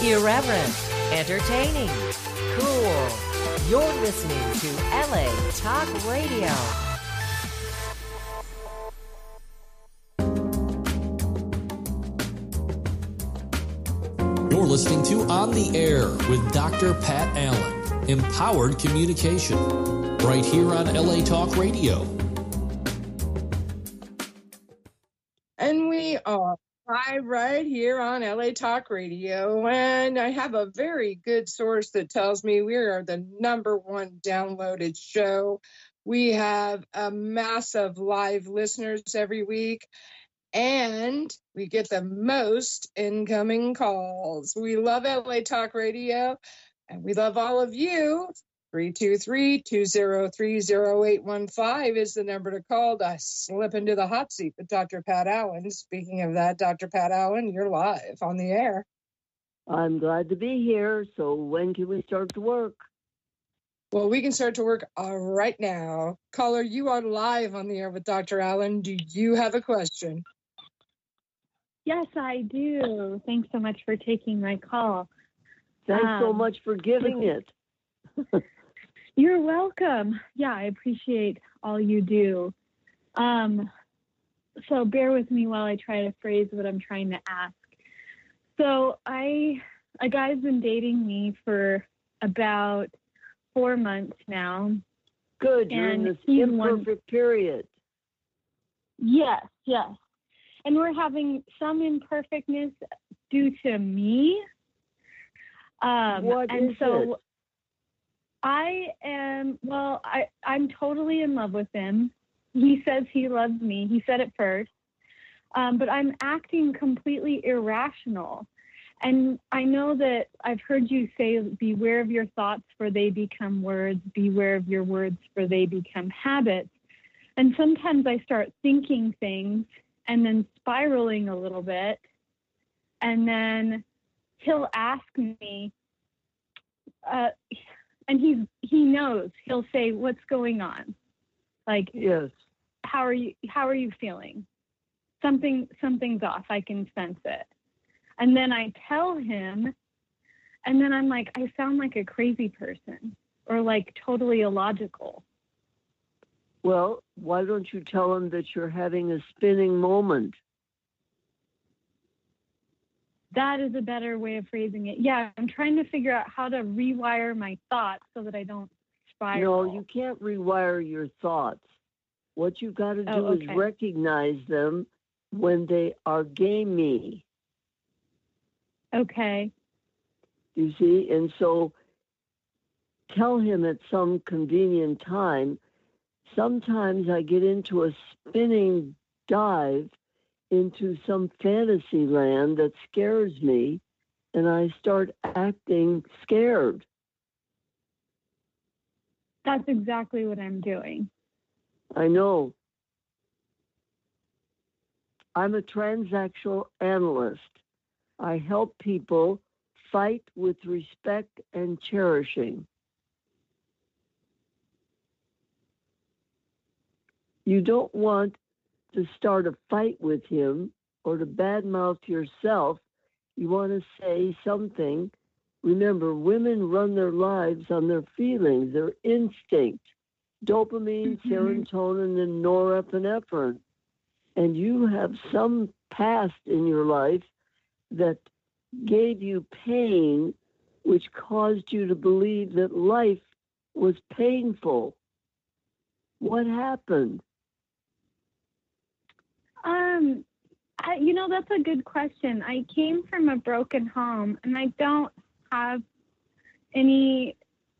Irreverent, entertaining, cool. You're listening to LA Talk Radio. You're listening to On the Air with Dr. Pat Allen. Empowered communication. Right here on LA Talk Radio. And we are live right here on LA Talk Radio. And I have a very good source that tells me we are the #1 downloaded show. We have a massive live listeners every week. And we get the most incoming calls. We love LA Talk Radio, and we love all of you. 323-203-0815 is the number to call to slip into the hot seat with Dr. Pat Allen. Speaking of that, Dr. Pat Allen, you're live on the air. I'm glad to be here. So when can we start to work? Well, we can start to work right now. Caller, you are live on the air with Dr. Allen. Do you have a question? Yes, I do. Thanks so much for taking my call. Thanks so much for giving it. You're welcome. Yeah, I appreciate all you do. So bear with me while I try to phrase what I'm trying to ask. So a guy's been dating me for about 4 months now. Good, you're in this imperfect period. Yes. And we're having some imperfectness due to me. What is it? I'm totally in love with him. He says he loves me. He said it first. But I'm acting completely irrational. And I know that I've heard you say, beware of your thoughts for they become words. Beware of your words for they become habits. And sometimes I start thinking things and then spiraling a little bit. And then he'll ask me, and he knows, he'll say, what's going on? Like, yes. How are you feeling? Something's off. I can sense it. And then I tell him, and then I'm like, I sound like a crazy person or like totally illogical. Well, why don't you tell him that you're having a spinning moment? That is a better way of phrasing it. Yeah, I'm trying to figure out how to rewire my thoughts so that I don't spiral. No, you can't rewire your thoughts. What you've got to do is recognize them when they are gamey. Okay. You see? And so tell him at some convenient time. Sometimes I get into a spinning dive into some fantasy land that scares me, and I start acting scared. That's exactly what I'm doing. I know. I'm a transactional analyst. I help people fight with respect and cherishing. You don't want to start a fight with him or to badmouth yourself. You want to say something. Remember, women run their lives on their feelings, their instinct, dopamine, serotonin, and norepinephrine. And you have some past in your life that gave you pain, which caused you to believe that life was painful. What happened? That's a good question. I came from a broken home, and I don't have any,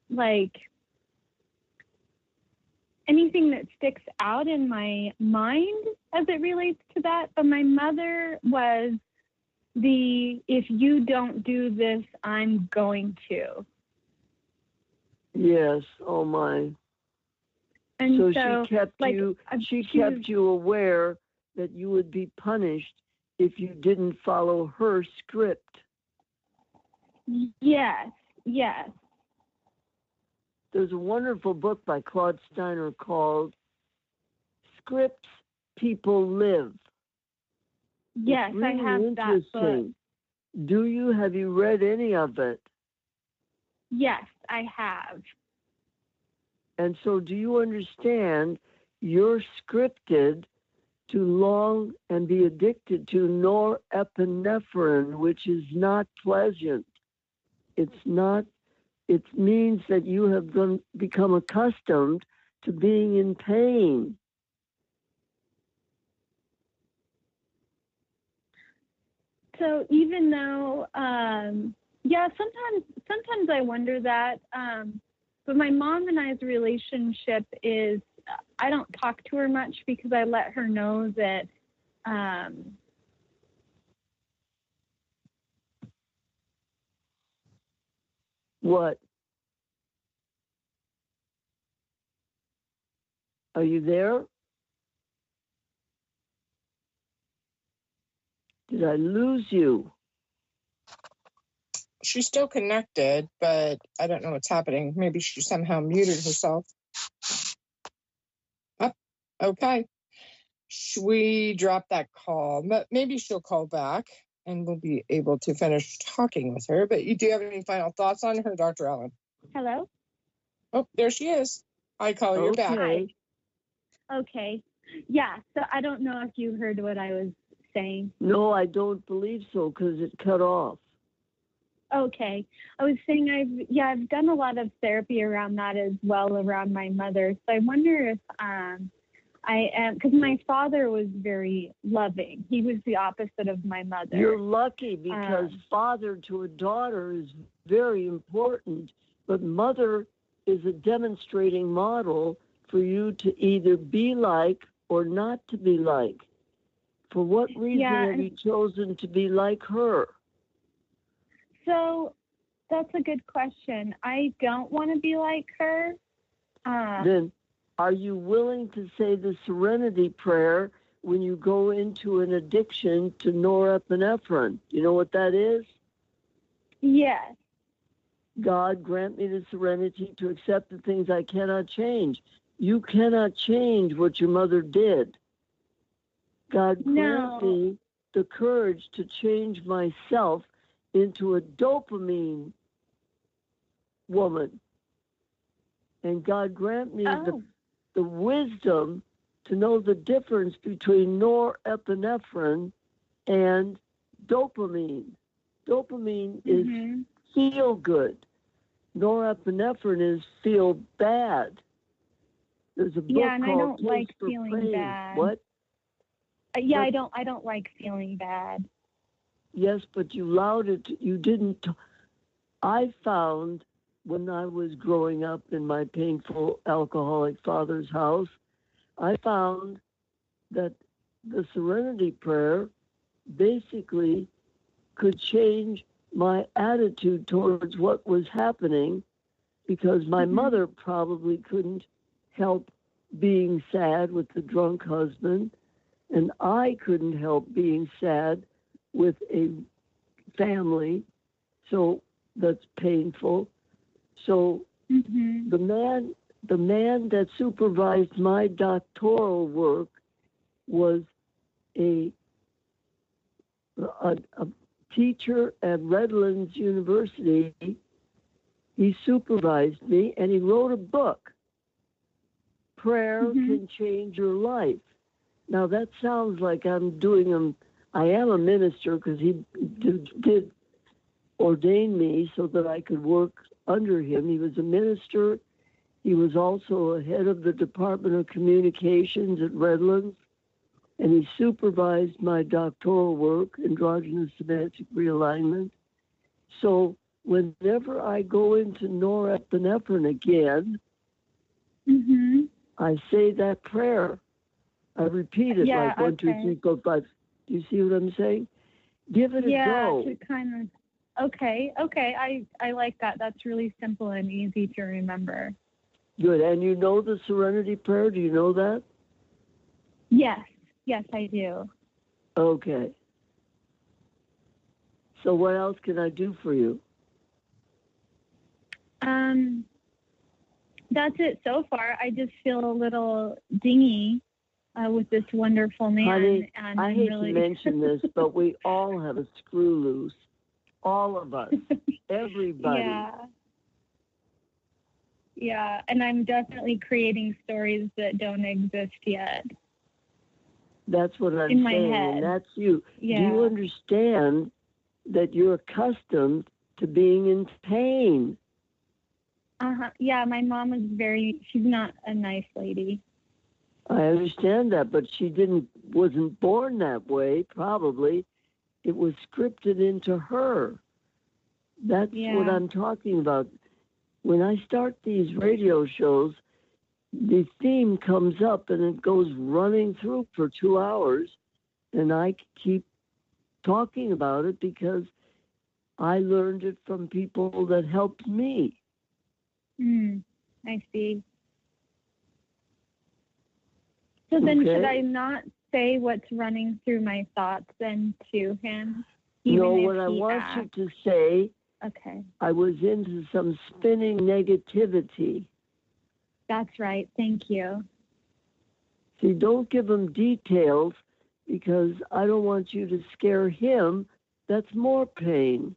anything that sticks out in my mind as it relates to that. But my mother was if you don't do this, I'm going to. Yes. Oh, my. And so she kept you aware that you would be punished if you didn't follow her script. Yes. There's a wonderful book by Claude Steiner called Scripts People Live. Yes, really I have that book. Have you read any of it? Yes, I have. And so do you understand you're scripted to long and be addicted to norepinephrine, which is not pleasant. It means that you have become accustomed to being in pain. So even though, sometimes I wonder that, but my mom and I's relationship is, I don't talk to her much because I let her know that, What? Are you there? Did I lose you? She's still connected, but I don't know what's happening. Maybe she somehow muted herself. Oh, okay. Should we drop that call? Maybe she'll call back and we'll be able to finish talking with her. But you do have any final thoughts on her, Dr. Allen? hello? Oh, there she is. I call you back. Okay. Okay. Yeah, so I don't know if you heard what I was saying. No, I don't believe so because it cut off. Okay. I was saying I've done a lot of therapy around that as well, around my mother. So I wonder if I am, because my father was very loving. He was the opposite of my mother. You're lucky because father to a daughter is very important, but mother is a demonstrating model for you to either be like or not to be like. For what reason have you chosen to be like her? So that's a good question. I don't want to be like her. Then are you willing to say the serenity prayer when you go into an addiction to norepinephrine? You know what that is? Yes. God, grant me the serenity to accept the things I cannot change. You cannot change what your mother did. God, grant me the courage to change myself into a dopamine woman. And God, grant me the wisdom to know the difference between norepinephrine and dopamine. Dopamine is feel good. Norepinephrine is feel bad. There's a book and called I don't Taste like for feeling Pain. bad. What? I don't like feeling bad. Yes, but you allowed it. You didn't. I found when I was growing up in my painful alcoholic father's house, I found that the serenity prayer basically could change my attitude towards what was happening because my mother probably couldn't help being sad with the drunk husband, and I couldn't help being sad with a family, so that's painful. So the man that supervised my doctoral work was a teacher at Redlands University. He supervised me, and he wrote a book, Prayer Can Change Your Life. Now, that sounds like I'm doing him. I am a minister because he did ordain me so that I could work under him. He was a minister. He was also a head of the Department of Communications at Redlands, and he supervised my doctoral work, androgynous semantic realignment. So whenever I go into norepinephrine again, I say that prayer. I repeat it like 1, 2, 3, 4, 5. Do you see what I'm saying? Give it a go. To kind of. Okay. I like that. That's really simple and easy to remember. Good. And you know the serenity prayer? Do you know that? Yes, I do. Okay. So what else can I do for you? That's it so far. I just feel a little dingy with this wonderful man. Honey, and I hate to mention this, but we all have a screw loose. All of us. Everybody. Yeah, and I'm definitely creating stories that don't exist yet. That's what I'm in my saying, head. and that's you. Yeah. Do you understand that you're accustomed to being in pain? Yeah, my mom was she's not a nice lady. I understand that, but she wasn't born that way, probably. It was scripted into her. That's what I'm talking about. When I start these radio shows, the theme comes up and it goes running through for 2 hours, and I keep talking about it because I learned it from people that helped me. I see. So then should I not say what's running through my thoughts then to him? No, what I want you to say, okay, I was into some spinning negativity. That's right. Thank you. See, don't give him details because I don't want you to scare him. That's more pain.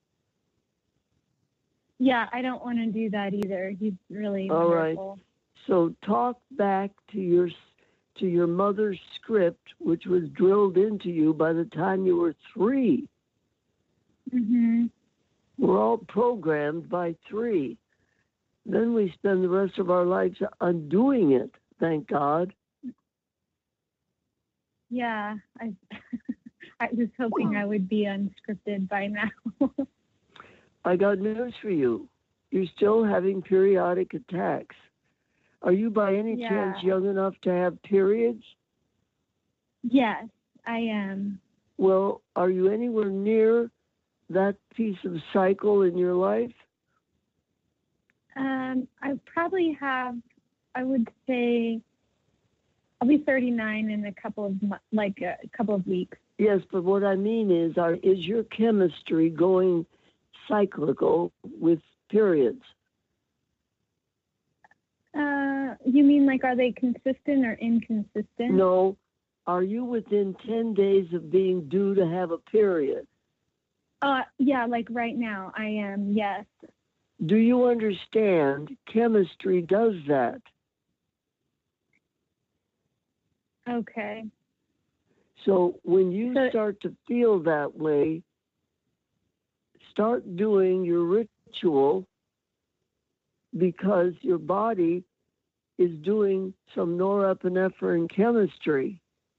Yeah, I don't want to do that either. He's really all wonderful. Right. So talk back to your mother's script, which was drilled into you by the time you were 3. Mm-hmm. We're all programmed by 3. Then we spend the rest of our lives undoing it, thank God. Yeah, I was hoping I would be unscripted by now. I got news for you. You're still having periodic attacks. Are you by any chance young enough to have periods? Yes, I am. Well, are you anywhere near that piece of cycle in your life? I probably have, I would say, I'll be 39 in a couple of weeks. Yes, but what I mean is your chemistry going cyclical with periods? You mean are they consistent or inconsistent? No. Are you within 10 days of being due to have a period? Yeah, right now I am, yes. Do you understand chemistry does that? Okay. So when you start to feel that way, start doing your ritual because your body is doing some norepinephrine chemistry.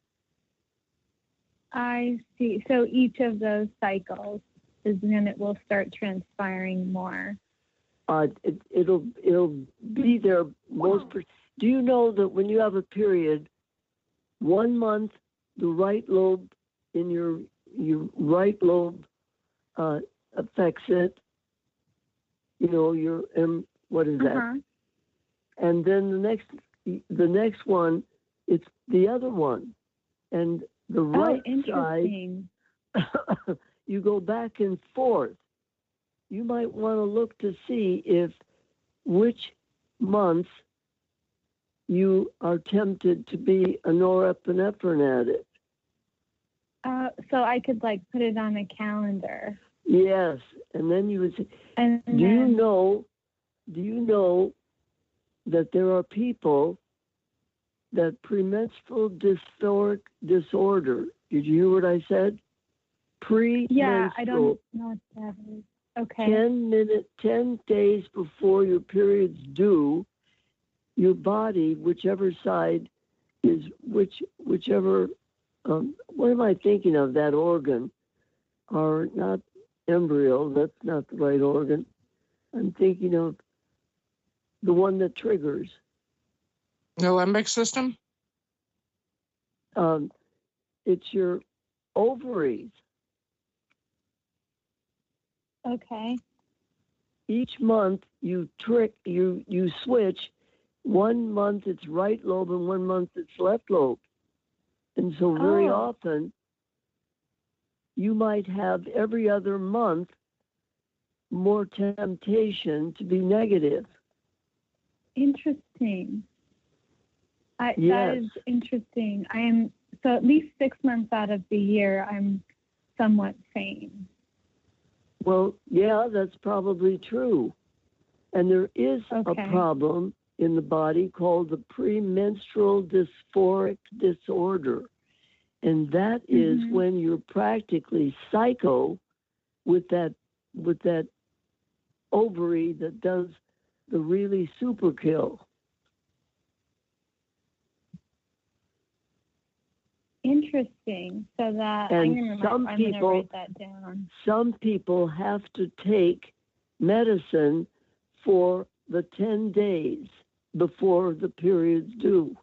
I see. So each of those cycles is when it will start transpiring more. It'll be there most. Do you know that when you have a period, 1 month the right lobe in your right lobe affects it? You know what is that? And then the next one, it's the other one, and the right side. You go back and forth. You might want to look to see which months you are tempted to be a norepinephrine addict. So I could put it on a calendar. Yes, and then you would say, do you know that there are people that premenstrual dysphoric disorder? Did you hear what I said? Yeah, I don't know what that is. Okay. 10 days before your period's due, your body, whichever side is whichever. What am I thinking of? That organ, or not embryo? That's not the right organ. I'm thinking of the one that triggers. The limbic system? It's your ovaries. Okay. Each month you switch. 1 month it's right lobe and 1 month it's left lobe. And so very often you might have every other month more temptation to be negative. Interesting. Yes. That is interesting. I am, so at least 6 months out of the year, I'm somewhat sane. Well, yeah, that's probably true. And there is a problem in the body called the premenstrual dysphoric disorder. And that is when you're practically psycho with that ovary that does the really super kill. Interesting. So that I'm going to write that down. Some people have to take medicine for the 10 days before the periods due.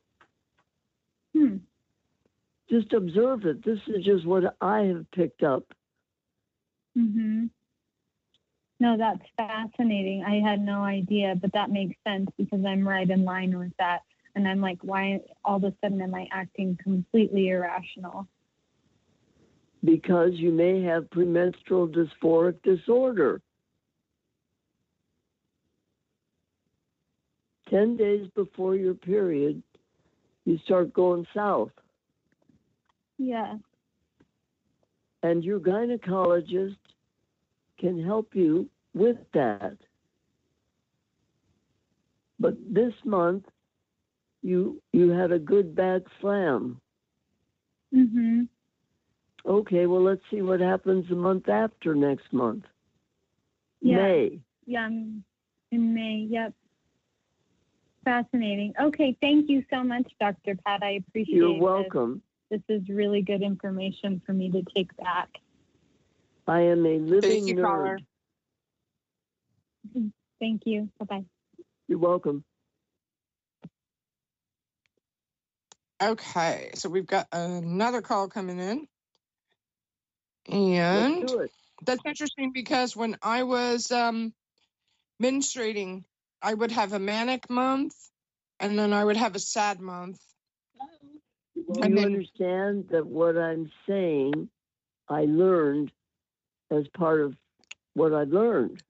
Just observe it. This is just what I have picked up. No, that's fascinating. I had no idea, but that makes sense because I'm right in line with that. And I'm like, why all of a sudden am I acting completely irrational? Because you may have premenstrual dysphoric disorder. 10 days before your period, you start going south. Yeah. And your gynecologist can help you with that. But this month, you had a good bad slam. Okay, well, let's see what happens the month after next month. Yeah. May. Yeah, in May, yep. Fascinating. Okay, thank you so much, Dr. Pat. I appreciate it. You're welcome. This is really good information for me to take back. I am a living nerd. Caller. Thank you. Bye-bye. You're welcome. Okay, so we've got another call coming in. And Let's do it. That's interesting because when I was menstruating, I would have a manic month and then I would have a sad month. Do you understand that what I'm saying, I learned as part of what I learned?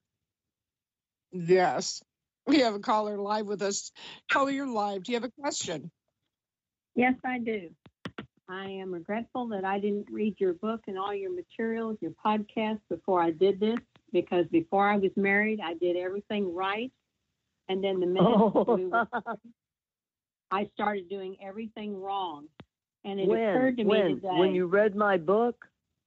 Yes. We have a caller live with us. Caller, you're live. Do you have a question? Yes, I do. I am regretful that I didn't read your book and all your materials, your podcast before I did this, because before I was married, I did everything right. And then the minute I started doing everything wrong. And it occurred to me today. When you read my book?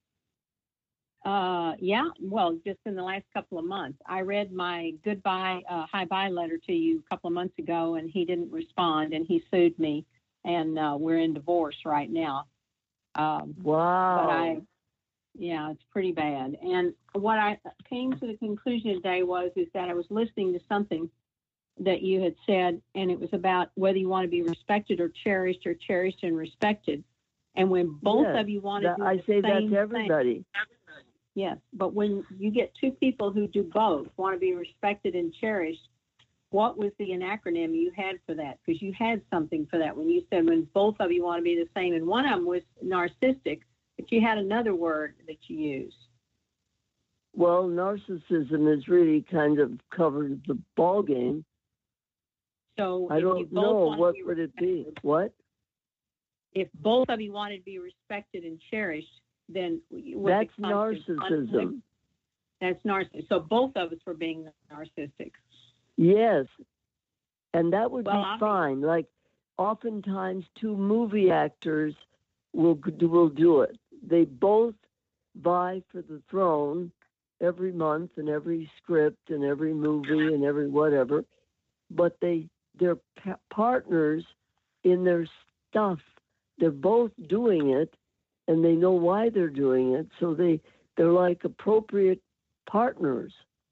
Yeah, well, just in the last couple of months. I read my goodbye, hi-bye letter to you a couple of months ago, and he didn't respond, and he sued me. And we're in divorce right now. Wow. But it's pretty bad. And what I came to the conclusion today is that I was listening to something that you had said, and it was about whether you want to be respected or cherished and respected. And when both of you want to do I say that to everybody. Yes, but when you get two people who do both, want to be respected and cherished, what was the acronym you had for that? Because you had something for that when you said when both of you want to be the same. And one of them was narcissistic, but you had another word that you used. Well, narcissism is really kind of covered the ball game. So I don't know. What would it be? What? If both of you wanted to be respected and cherished, then that's narcissism. That's narcissism. So both of us were being narcissistic. Yes, and that would be fine. Like, oftentimes, two movie actors will do it. They both vie for the throne every month and every script and every movie and every whatever, but they're partners in their stuff. They're both doing it, and they know why they're doing it, so they're like appropriate partners.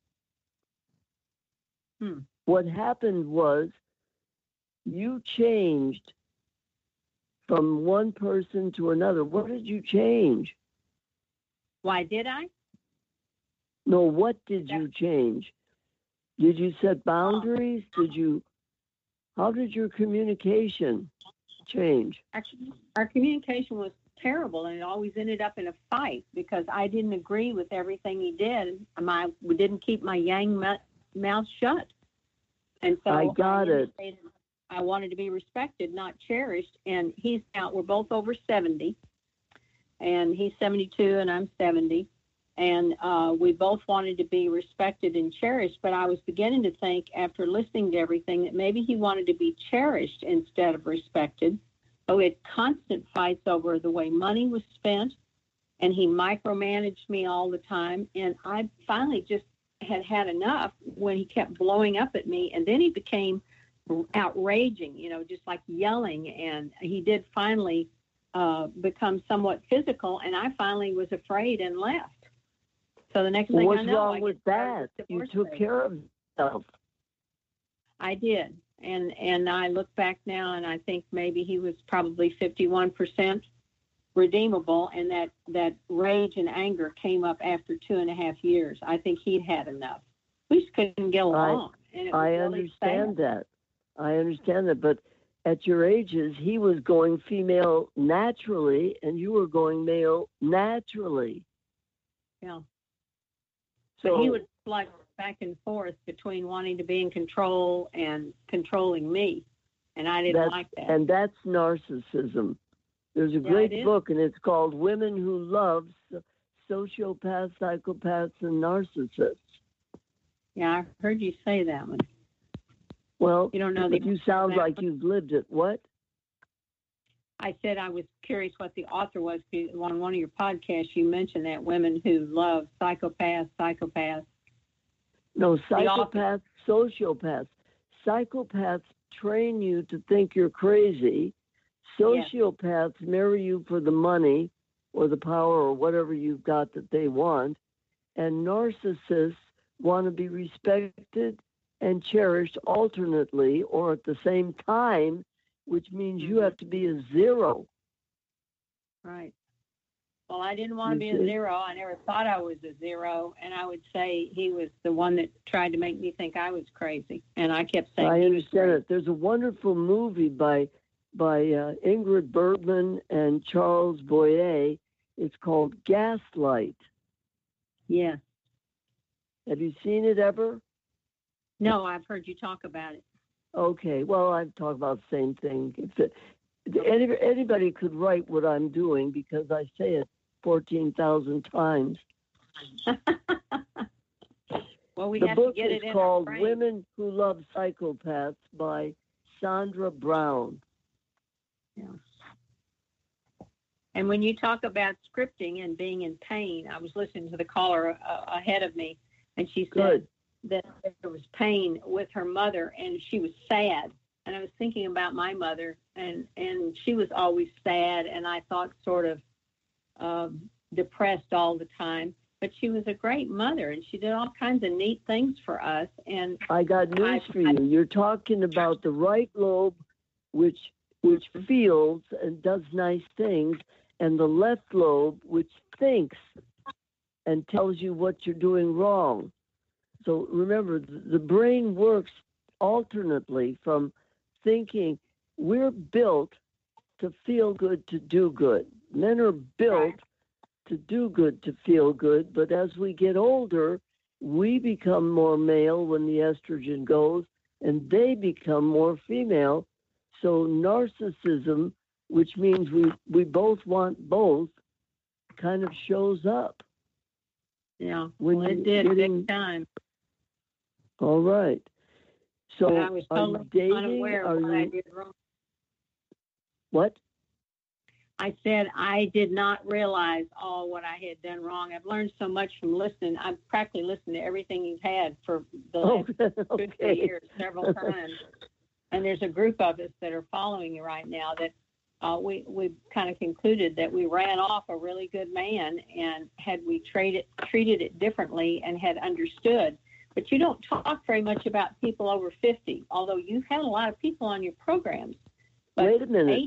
What happened was you changed from one person to another. What did you change? Why did I? No, what did you change? Did you set boundaries? How did your communication change? Our communication was terrible, and it always ended up in a fight because I didn't agree with everything he did. We didn't keep my yang mouth shut. And so I got it. I wanted to be respected, not cherished. And we're both over 70, and he's 72 and I'm 70. And we both wanted to be respected and cherished, but I was beginning to think, after listening to everything, that maybe he wanted to be cherished instead of respected. But we had constant fights over the way money was spent, and he micromanaged me all the time. And I finally just had enough when he kept blowing up at me, and then he became outraging, just like yelling. And he did finally become somewhat physical, and I finally was afraid and left. So the next thing What's I know, wrong with that? You took care of yourself. I did, and I look back now, and I think maybe he was probably 51% redeemable, and that rage and anger came up after 2.5 years. I think he'd had enough. We just couldn't get along. And it was really understand sad. that. I understand that, but at your ages, he was going female naturally, and you were going male naturally. Yeah. So but he would flex back and forth between wanting to be in control and controlling me, and I didn't like that. And that's narcissism. There's a great book, and it's called Women Who Love Sociopaths, Psychopaths, and Narcissists. Yeah, I heard you say that one. Well, you don't know but you sound like you've lived it. What? I said I was curious what the author was. On one of your podcasts, you mentioned that Women Who Love Psychopaths. No, psychopaths, sociopaths. Psychopaths train you to think you're crazy. Sociopaths marry you for the money or the power or whatever you've got that they want. And narcissists want to be respected and cherished alternately or at the same time, which means you have to be a zero. Right. Well, I didn't want to be a zero. I never thought I was a zero. And I would say he was the one that tried to make me think I was crazy. And I kept saying I understand it. There's a wonderful movie by Ingrid Bergman and Charles Boyer. It's called Gaslight. Yeah. Have you seen it ever? No, I've heard you talk about it. Okay, well, I've talked about the same thing. Anybody could write what I'm doing because I say it 14,000 times. Well, we the have book to get is it in called our brain. Women Who Love Psychopaths by Sandra Brown. Yeah. And when you talk about scripting and being in pain, I was listening to the caller ahead of me, and she said that there was pain with her mother, and she was sad. And I was thinking about my mother, and she was always sad, and I thought sort of depressed all the time. But she was a great mother, and she did all kinds of neat things for us. And I got news for you. You're talking about the right lobe, which feels and does nice things, and the left lobe, which thinks and tells you what you're doing wrong. So remember, the brain works alternately from thinking. We're built to feel good, to do good. Men are built to do good, to feel good, but as we get older, we become more male when the estrogen goes, and they become more female. So narcissism, which means we both want both, kind of shows up. Yeah, when well, it did big time. All right. So but I was totally unaware of what I did wrong. What? I said I did not realize all what I had done wrong. I've learned so much from listening. I've practically listened to everything you've had for the last 50 years, several times. And there's a group of us that are following you right now that we kind of concluded that we ran off a really good man, and had we treated it differently and had understood. But you don't talk very much about people over 50, although you've had a lot of people on your programs. But wait a minute.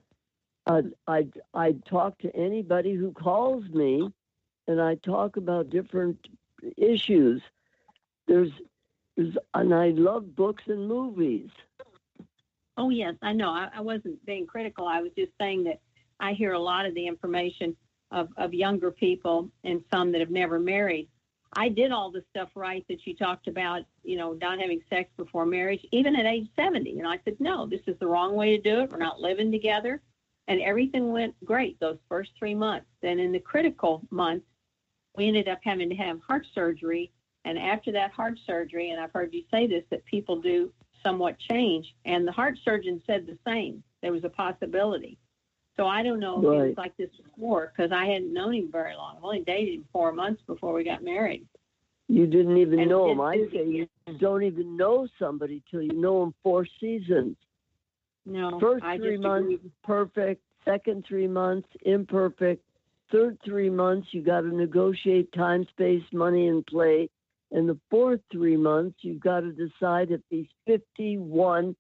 I talk to anybody who calls me, and I talk about different issues. And I love books and movies. Oh, yes, I know. I wasn't being critical. I was just saying that I hear a lot of the information of younger people and some that have never married. I did all the stuff right that you talked about, not having sex before marriage, even at age 70. And I said, no, this is the wrong way to do it. We're not living together. And everything went great those first 3 months. Then in the critical months, we ended up having to have heart surgery. And after that heart surgery, and I've heard you say this, that people do somewhat change. And the heart surgeon said the same. There was a possibility. So I don't know if it was like this before, because I hadn't known him very long. I've only dated him 4 months before we got married. You didn't even know him. I say you don't even know somebody till you know him 4 seasons. No. First 3 months, perfect. Second 3 months, imperfect. Third 3 months, you got to negotiate time, space, money, and play. And the fourth 3 months, you've got to decide if he's 51%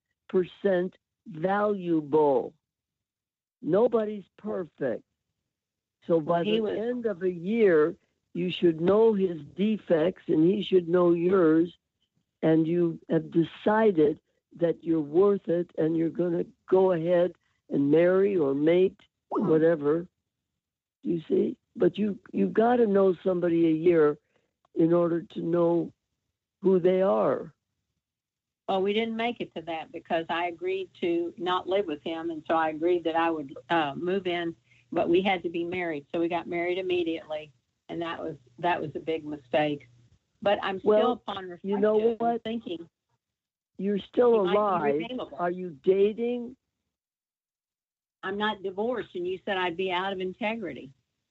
valuable. Nobody's perfect. So by the end of a year, you should know his defects and he should know yours. And you have decided that you're worth it and you're going to go ahead and marry or mate, whatever. You see? But you've got to know somebody a year in order to know who they are. Well, we didn't make it to that because I agreed to not live with him, and so I agreed that I would move in, but we had to be married. So we got married immediately, and that was a big mistake. But I'm still, upon reflection, you know what? Thinking you're still alive. Are you dating? I'm not divorced, and you said I'd be out of integrity.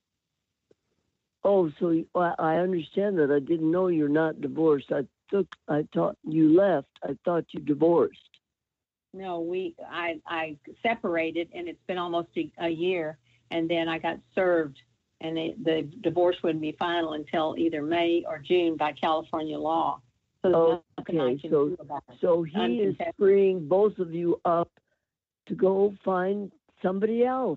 Oh, so I understand that. I didn't know you're not divorced. I thought you left. I thought you divorced. No, I separated, and it's been almost a year, and then I got served, and the divorce wouldn't be final until either May or June by California law. So so he is freeing both of you up to go find somebody else.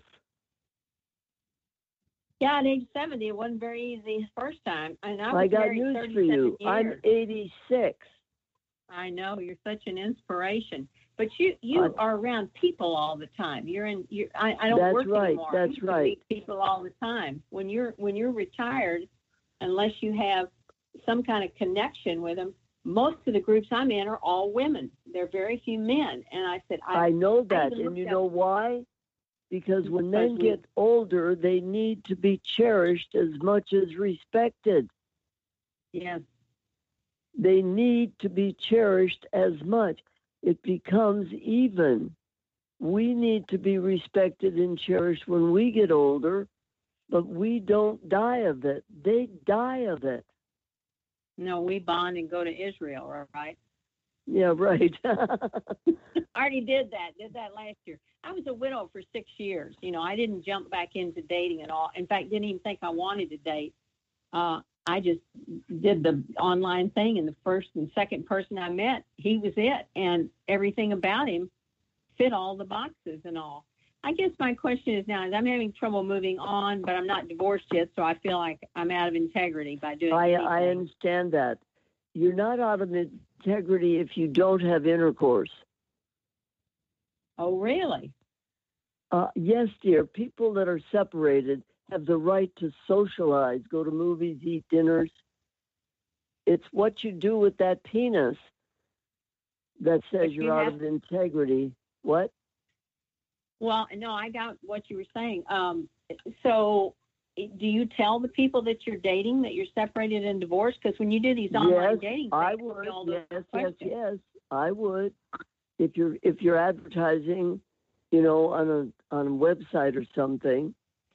Yeah, at age 70, it wasn't very easy the first time. And I got news for you. Years. I'm 86. I know, you're such an inspiration. But you are around people all the time. I don't work anymore. That's right. Meet people all the time. When you're retired, unless you have some kind of connection with them, most of the groups I'm in are all women. There are very few men. And I said, I know that, and you know why? Because when men get older, they need to be cherished as much as respected. Yes. They need to be cherished as much. It becomes even. We need to be respected and cherished when we get older, but we don't die of it. They die of it. No, we bond and go to Israel, right? Yeah, right. I already did that last year. I was a widow for 6 years. I didn't jump back into dating at all. In fact, didn't even think I wanted to date. I just did the online thing, and the first and second person I met, he was it. And everything about him fit all the boxes and all. I guess my question is now, I'm having trouble moving on, but I'm not divorced yet, so I feel like I'm out of integrity by doing anything. I understand that. You're not out of integrity if you don't have intercourse. Oh, really? Yes, dear. People that are separated have the right to socialize, go to movies, eat dinners. It's what you do with that penis that says you're out of integrity. What? Well, no, I got what you were saying. So do you tell the people that you're dating that you're separated and divorced? Because when you do these online dating things, I would. Yes, I would. If you're advertising, on a website or something.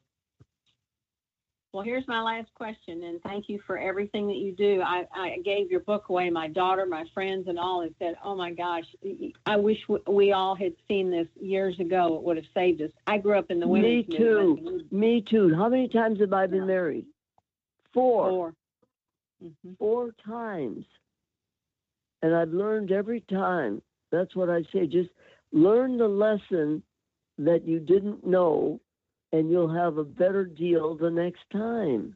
Well, here's my last question, and thank you for everything that you do. I gave your book away. My daughter, my friends, and all have said, "Oh my gosh, I wish we all had seen this years ago. It would have saved us." I grew up in the women's movement. Me too. How many times have I been married? 4. Mm-hmm. 4 times, and I've learned every time. That's what I say. Just learn the lesson that you didn't know, and you'll have a better deal the next time.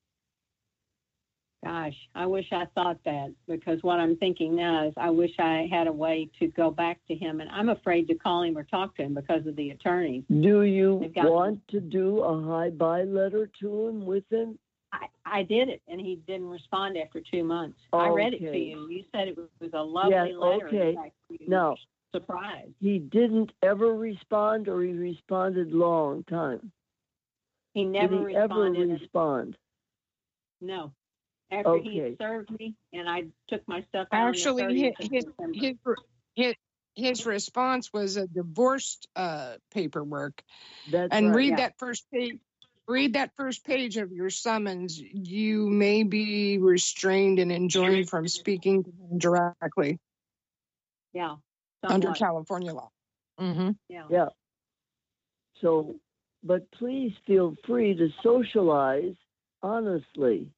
Gosh, I wish I thought that, because what I'm thinking now is I wish I had a way to go back to him, and I'm afraid to call him or talk to him because of the attorneys. Do you want to do a hi-bye letter to him with him? I did it, and he didn't respond after 2 months. Okay. I read it to you. You said it was a lovely letter. Okay. Now, surprised. He didn't ever respond, or he responded long time? He never responded. Did he ever respond? No. After he Okay. served me, and I took my stuff out Actually, on the 30th of December. his response was a divorce paperwork. That's And right. read Yeah. that first page. Read that first page of your summons. You may be restrained and enjoined from speaking to him directly Yeah. under Somewhat. California law. Mm-hmm. Yeah. Yeah. So, but please feel free to socialize honestly.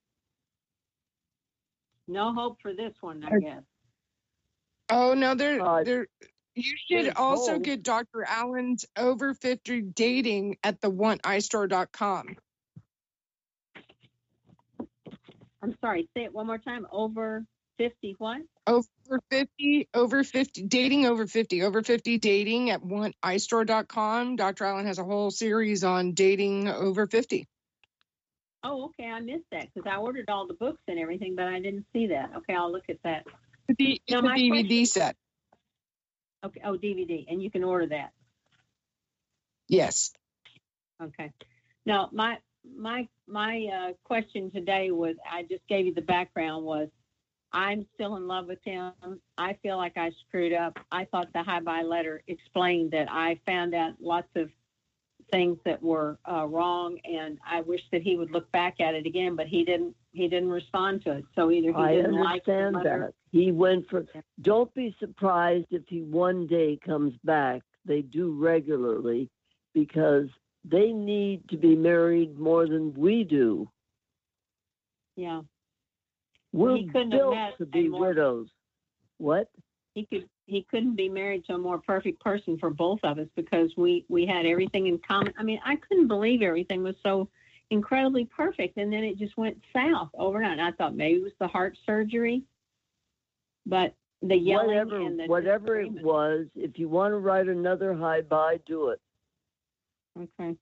No hope for this one, I guess. Oh no, Uh, there. You should there's also hope. get Dr. Allen's over 50 dating at theiStore.com. I'm sorry. Say it one more time. Over 50 what? Over 50 dating over 50 dating at iStore.com. Dr. Allen has a whole series on dating over 50. Oh, okay. I missed that because I ordered all the books and everything, but I didn't see that. Okay, I'll look at that. It's Now, a my DVD question- set. Okay. Oh, DVD, and you can order that. Yes. Okay. Now, my question today was, I just gave you the background, was I'm still in love with him. I feel like I screwed up. I thought the hi-bye letter explained that I found out lots of things that were wrong, and I wish that he would look back at it again, but he didn't respond to it. So either he I didn't like the understand letter. that. He went for. Don't be surprised if he one day comes back. They do regularly because they need to be married more than we do. Yeah. We're He couldn't have built met to a be more- widows. What? He couldn't be married to a more perfect person for both of us because we had everything in common. I mean, I couldn't believe everything was so incredibly perfect, and then it just went south overnight. And I thought maybe it was the heart surgery, but the yelling and the Whatever it disagreement. was, if you want to write another hi-bye, do it. Okay.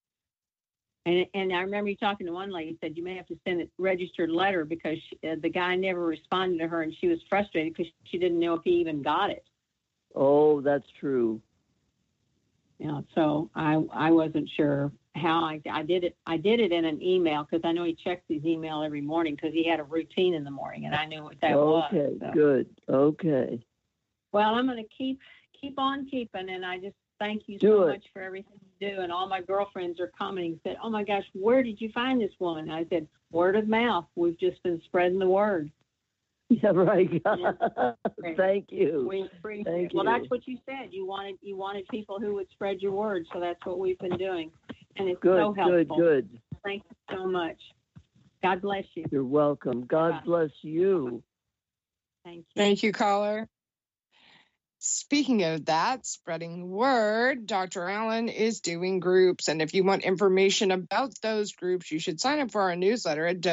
And I remember you talking to one lady, said you may have to send a registered letter because the guy never responded to her, and she was frustrated because she didn't know if he even got it. Oh, that's true. Yeah, so I wasn't sure how I did it. I did it in an email because I know he checks his email every morning because he had a routine in the morning, and I knew what that was. Okay, So. good. Okay. Well, I'm going to keep on keeping, and I just thank you Do so it. much for everything you do. And all my girlfriends are commenting, said, "Oh my gosh, where did you find this woman?" I said, "Word of mouth. We've just been spreading the word." Yeah, right. Yeah. Thank you. We appreciate Thank it. Well, you. that's what you said. You wanted people who would spread your word, so that's what we've been doing, and it's Good, so helpful. good. Thank you so much. God bless you. You're welcome. God Bye-bye. bless you. Thank you. Thank you, caller. Speaking of that, spreading word, Dr. Allen is doing groups. And if you want information about those groups, you should sign up for our newsletter at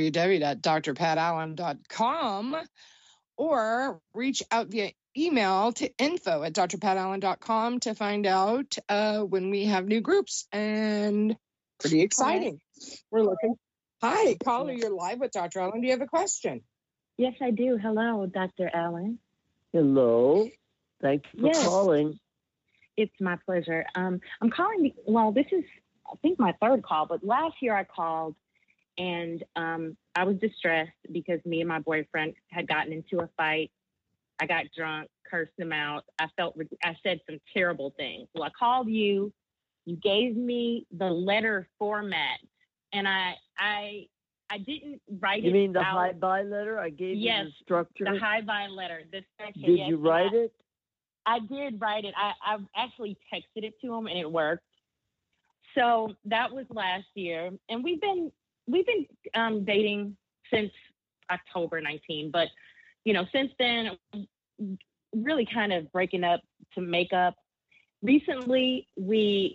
www.drpatallen.com or reach out via email to info@drpatallen.com to find out when we have new groups. And pretty exciting. We're looking. Hi, caller, you're live with Dr. Allen. Do you have a question? Yes, I do. Hello, Dr. Allen. Hello. Thank you for Yes. calling. It's my pleasure. I'm calling. Well, this is, I think, my third call, but last year I called and I was distressed because me and my boyfriend had gotten into a fight. I got drunk, cursed him out. I said some terrible things. Well, I called you. You gave me the letter format, and I didn't write it. You mean the out. hi-bye letter? I gave Yes, you the structure. The hi-bye letter. The section. Did yes, you and write it? I did write it. I actually texted it to him, and it worked. So that was last year, and we've been dating since October 19. But since then, really kind of breaking up to make up. Recently, we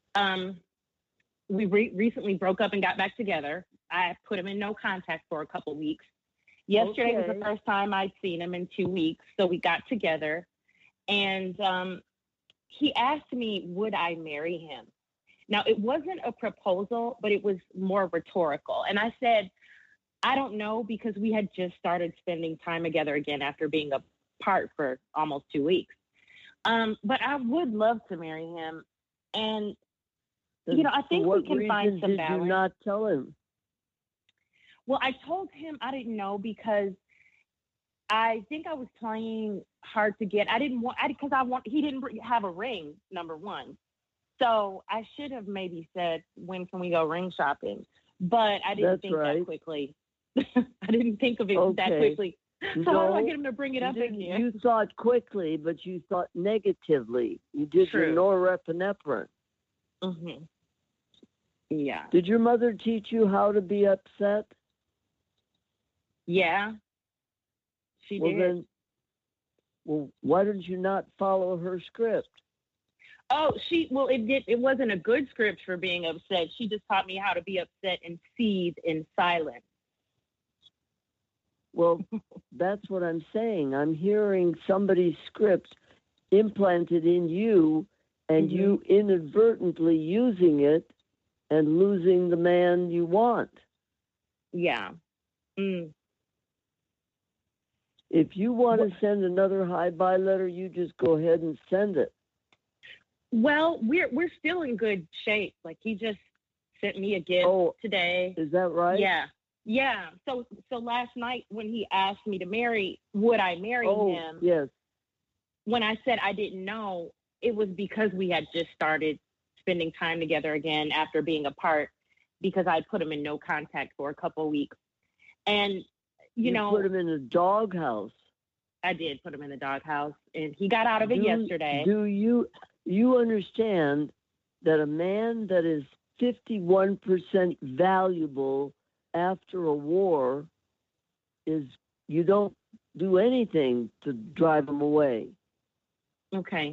recently broke up and got back together. I put him in no contact for a couple weeks. Yesterday was Okay. the first time I'd seen him in 2 weeks, so we got together. And he asked me, would I marry him? Now, it wasn't a proposal, but it was more rhetorical. And I said, I don't know, because we had just started spending time together again after being apart for almost 2 weeks. But I would love to marry him. And, I think For we can what find reason some did balance. you not tell him? Well, I told him I didn't know because I think I was playing hard to get. He didn't have a ring, number one. So I should have maybe said, when can we go ring shopping? But I didn't think that quickly. I didn't think of it that quickly. So how do I get him to bring it up again? You thought quickly, but you thought negatively. You did your norepinephrine. Mm-hmm. Yeah. Did your mother teach you how to be upset? Yeah. She did. Why did you not follow her script? Oh, it wasn't a good script for being upset. She just taught me how to be upset and seethe in silence. Well, that's what I'm saying. I'm hearing somebody's script implanted in you, and you inadvertently using it and losing the man you want. Yeah. Mm. If you want to send another hi-bye letter, you just go ahead and send it. Well, we're still in good shape. Like, he just sent me a gift today. Is that right? Yeah. Yeah. So last night when he asked me to would I marry him? Yes. When I said I didn't know, it was because we had just started spending time together again after being apart, because I put him in no contact for a couple of weeks. And, you know, put him in a doghouse. I did put him in the doghouse, and he got out of it yesterday. Do you understand that a man that is 51% valuable after a war you don't do anything to drive him away? Okay.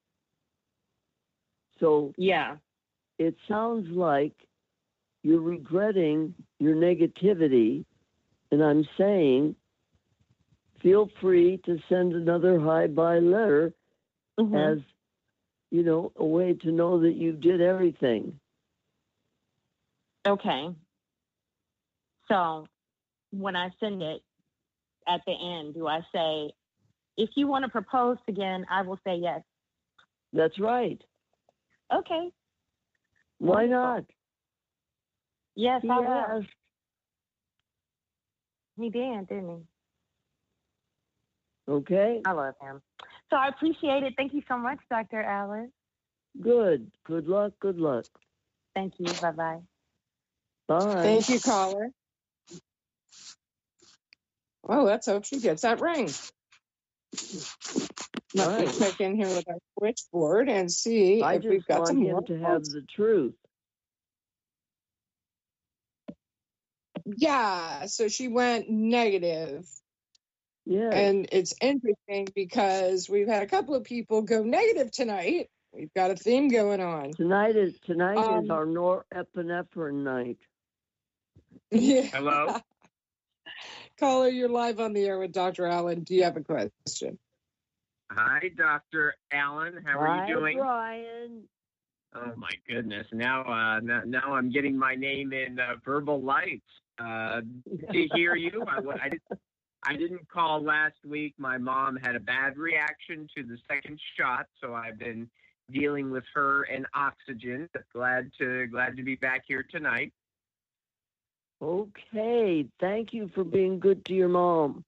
So yeah, it sounds like you're regretting your negativity, and I'm saying feel free to send another hi-bye letter as, you know, a way to know that you did everything. Okay. So when I send it at the end, do I say, if you want to propose again, I will say yes? That's right. Okay. Why not? Yes, He I asked. will. He did, didn't he? Okay. I love him. So I appreciate it. Thank you so much, Dr. Alice. Good. Good luck. Good luck. Thank you. Bye-bye. Bye. Thank you, caller. Well, let's hope she gets that ring. Let me check in here with our switchboard and see if we've got some more. I just want him to have the truth. Yeah, so she went negative. Yeah. And it's interesting because we've had a couple of people go negative tonight. We've got a theme going on. Tonight is our norepinephrine night. Yeah. Hello? Caller, you're live on the air with Dr. Allen. Do you have a question? Hi, Dr. Allen. How are you doing? Hi, Brian. Oh, my goodness. Now I'm getting my name in verbal lights to hear you. I didn't call last week. My mom had a bad reaction to the second shot, so I've been dealing with her and oxygen. Glad to be back here tonight. Okay. Thank you for being good to your mom.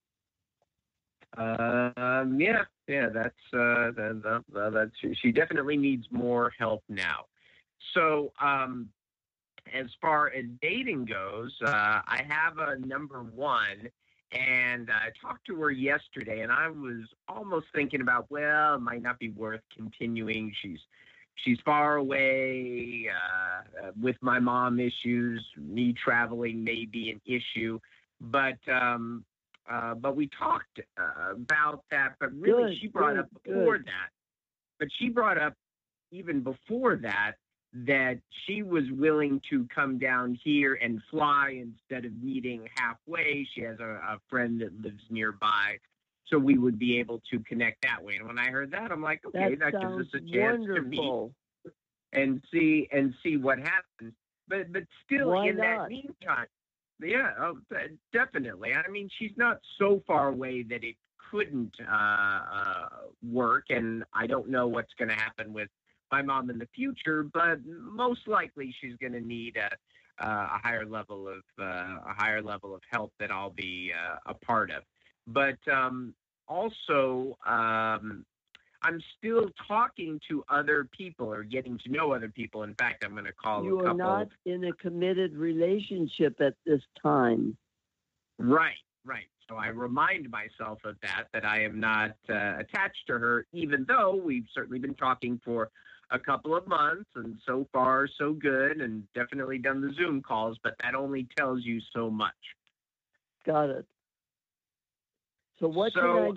That's she definitely needs more help now. So, as far as dating goes, I have a number one, and I talked to her yesterday, and I was almost thinking about, well, it might not be worth continuing. She's far away with my mom issues. Me traveling may be an issue, but we talked about that. But really, she brought up before that. But she brought up even before that she was willing to come down here and fly instead of meeting halfway. She has a friend that lives nearby, so we would be able to connect that way. And when I heard that, I'm like, okay, that gives us a chance to meet and see what happens. But still, Why in not? that meantime, yeah, definitely. I mean, she's not so far away that it couldn't work, and I don't know what's going to happen with my mom in the future, but most likely she's going to need level of help that I'll be a part of. But also, I'm still talking to other people or getting to know other people. In fact, I'm going to call You a couple. are not in a committed relationship at this time. Right. So I remind myself of that I am not attached to her, even though we've certainly been talking for a couple of months, and so far so good, and definitely done the Zoom calls, but that only tells you so much. Got it. So what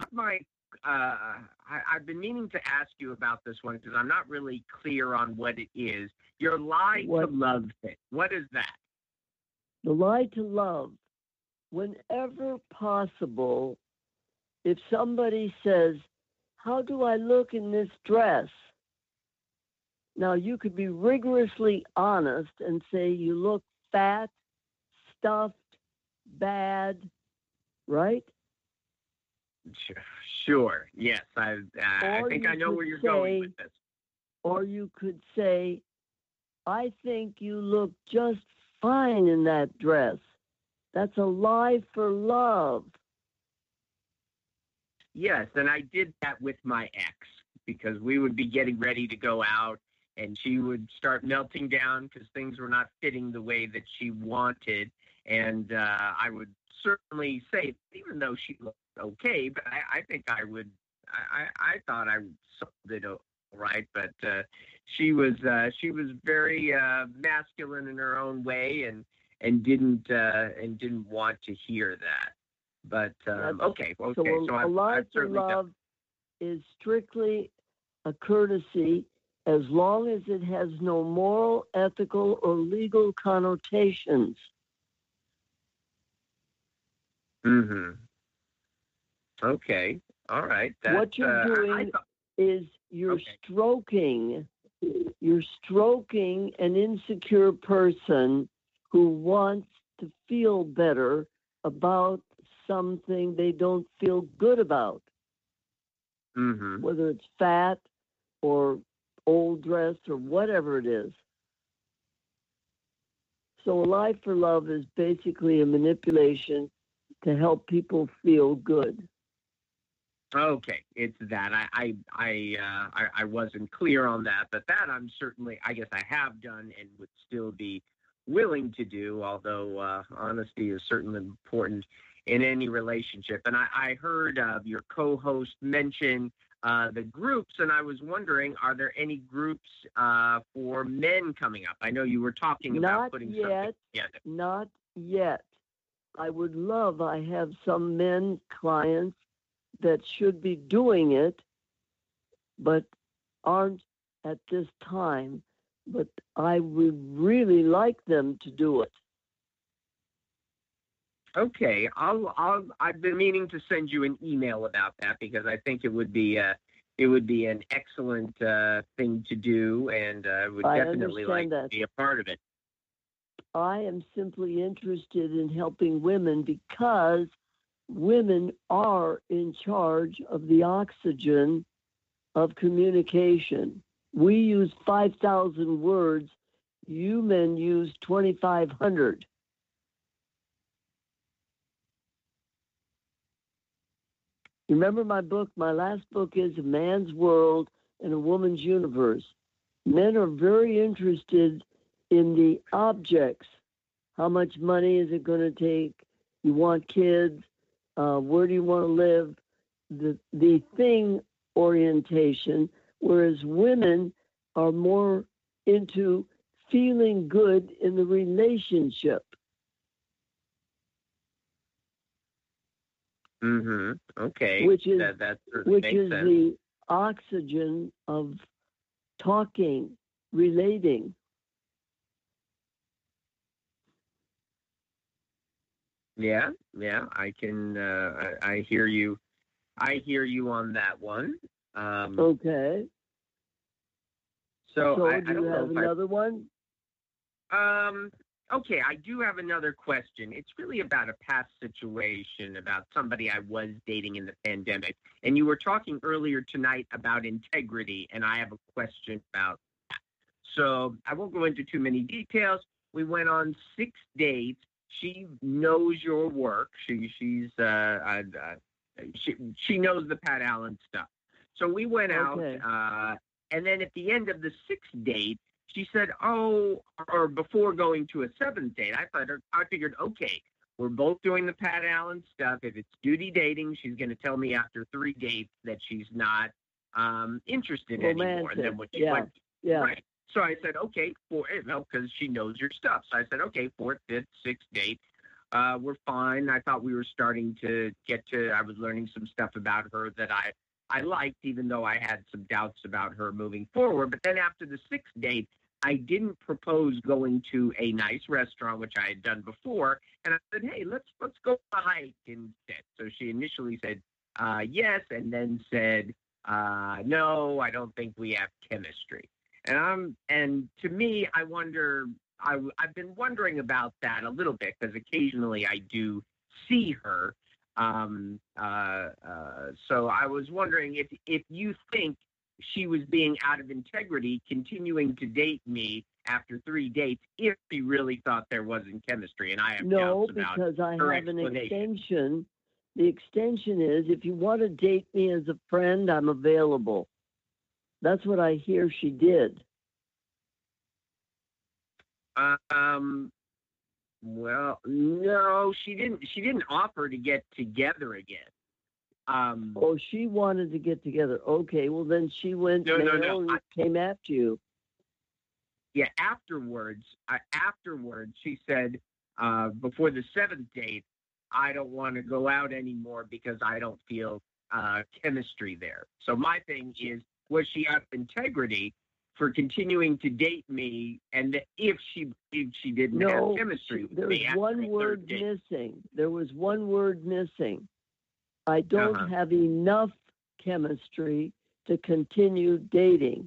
I've been meaning to ask you about this one because I'm not really clear on what it is. Your lie to love thing. What is that? The lie to love. Whenever possible, if somebody says, "How do I look in this dress?" Now, you could be rigorously honest and say you look fat, stuffed, bad, right? Sure. Yes. I think I know where you're going with this. Or you could say, "I think you look just fine in that dress." That's a lie for love. Yes, and I did that with my ex because we would be getting ready to go out and she would start melting down because things were not fitting the way that she wanted. And I would certainly say, even though she looked okay, but I think I thought I sold it all right. But she was very masculine in her own way and didn't want to hear that. But okay. So a lie for love is strictly a courtesy as long as it has no moral, ethical, or legal connotations. Mm-hmm. Okay. All right. What you're doing is you're stroking an insecure person who wants to feel better about something they don't feel good about. Mm-hmm. Whether it's fat or old dress or whatever it is. So a lie for love is basically a manipulation to help people feel good. Okay, it's that. I wasn't clear on that, but that I guess I have done and would still be willing to do, although honesty is certainly important in any relationship. And I heard your co-host mention the groups, and I was wondering, are there any groups for men coming up? I know you were talking about putting something together. Not yet. I have some men clients that should be doing it, but aren't at this time. But I would really like them to do it. Okay, I've been meaning to send you an email about that because I think it would be an excellent thing to do, and I would definitely like to be a part of it. I am simply interested in helping women because women are in charge of the oxygen of communication. We use 5,000 words. You men use 2,500. Remember my book? My last book is A Man's World and a Woman's Universe. Men are very interested in the objects. How much money is it going to take? You want kids? Where do you want to live? The thing orientation, whereas women are more into feeling good in the relationship. Mm-hmm. Okay. Which is that which makes is sense. the oxygen of talking, relating. Yeah. I can. I hear you. I hear you on that one. Okay. So I do you don't know have if another one? Okay, I do have another question. It's really about a past situation, about somebody I was dating in the pandemic. And you were talking earlier tonight about integrity, and I have a question about that. So I won't go into too many details, We went on 6 dates. She knows your work. She knows the Pat Allen stuff. So we went out, and then at the end of the 6th date, she said, or before going to a 7th date, I figured, okay, we're both doing the Pat Allen stuff. If it's duty dating, she's going to tell me after 3 dates that she's not interested anymore. And then when she went, right. So I said, okay, because she knows your stuff. So I said, okay, 4th, 5th, 6th date, we're fine. I thought we were starting to I was learning some stuff about her that I liked, even though I had some doubts about her moving forward. But then after the 6th date, I didn't propose going to a nice restaurant, which I had done before. And I said, hey, let's go on a hike instead. So she initially said yes, and then said, no, I don't think we have chemistry. And to me, I wonder, I've been wondering about that a little bit, because occasionally I do see her. So I was wondering if you think she was being out of integrity, continuing to date me after 3 dates, if she really thought there wasn't chemistry. And I have doubts about because I her have an explanation. extension. The extension is, if you want to date me as a friend, I'm available. That's what I hear she did. Well, no, she didn't. She didn't offer to get together again. She wanted to get together. Okay, well then she went and came after you. Yeah, afterwards, she said, before the 7th date, I don't want to go out anymore because I don't feel chemistry there. So my thing is, was she out of integrity for continuing to date me, and if she believed she didn't have chemistry with me? There was one word missing. There was one word missing. I don't have enough chemistry to continue dating.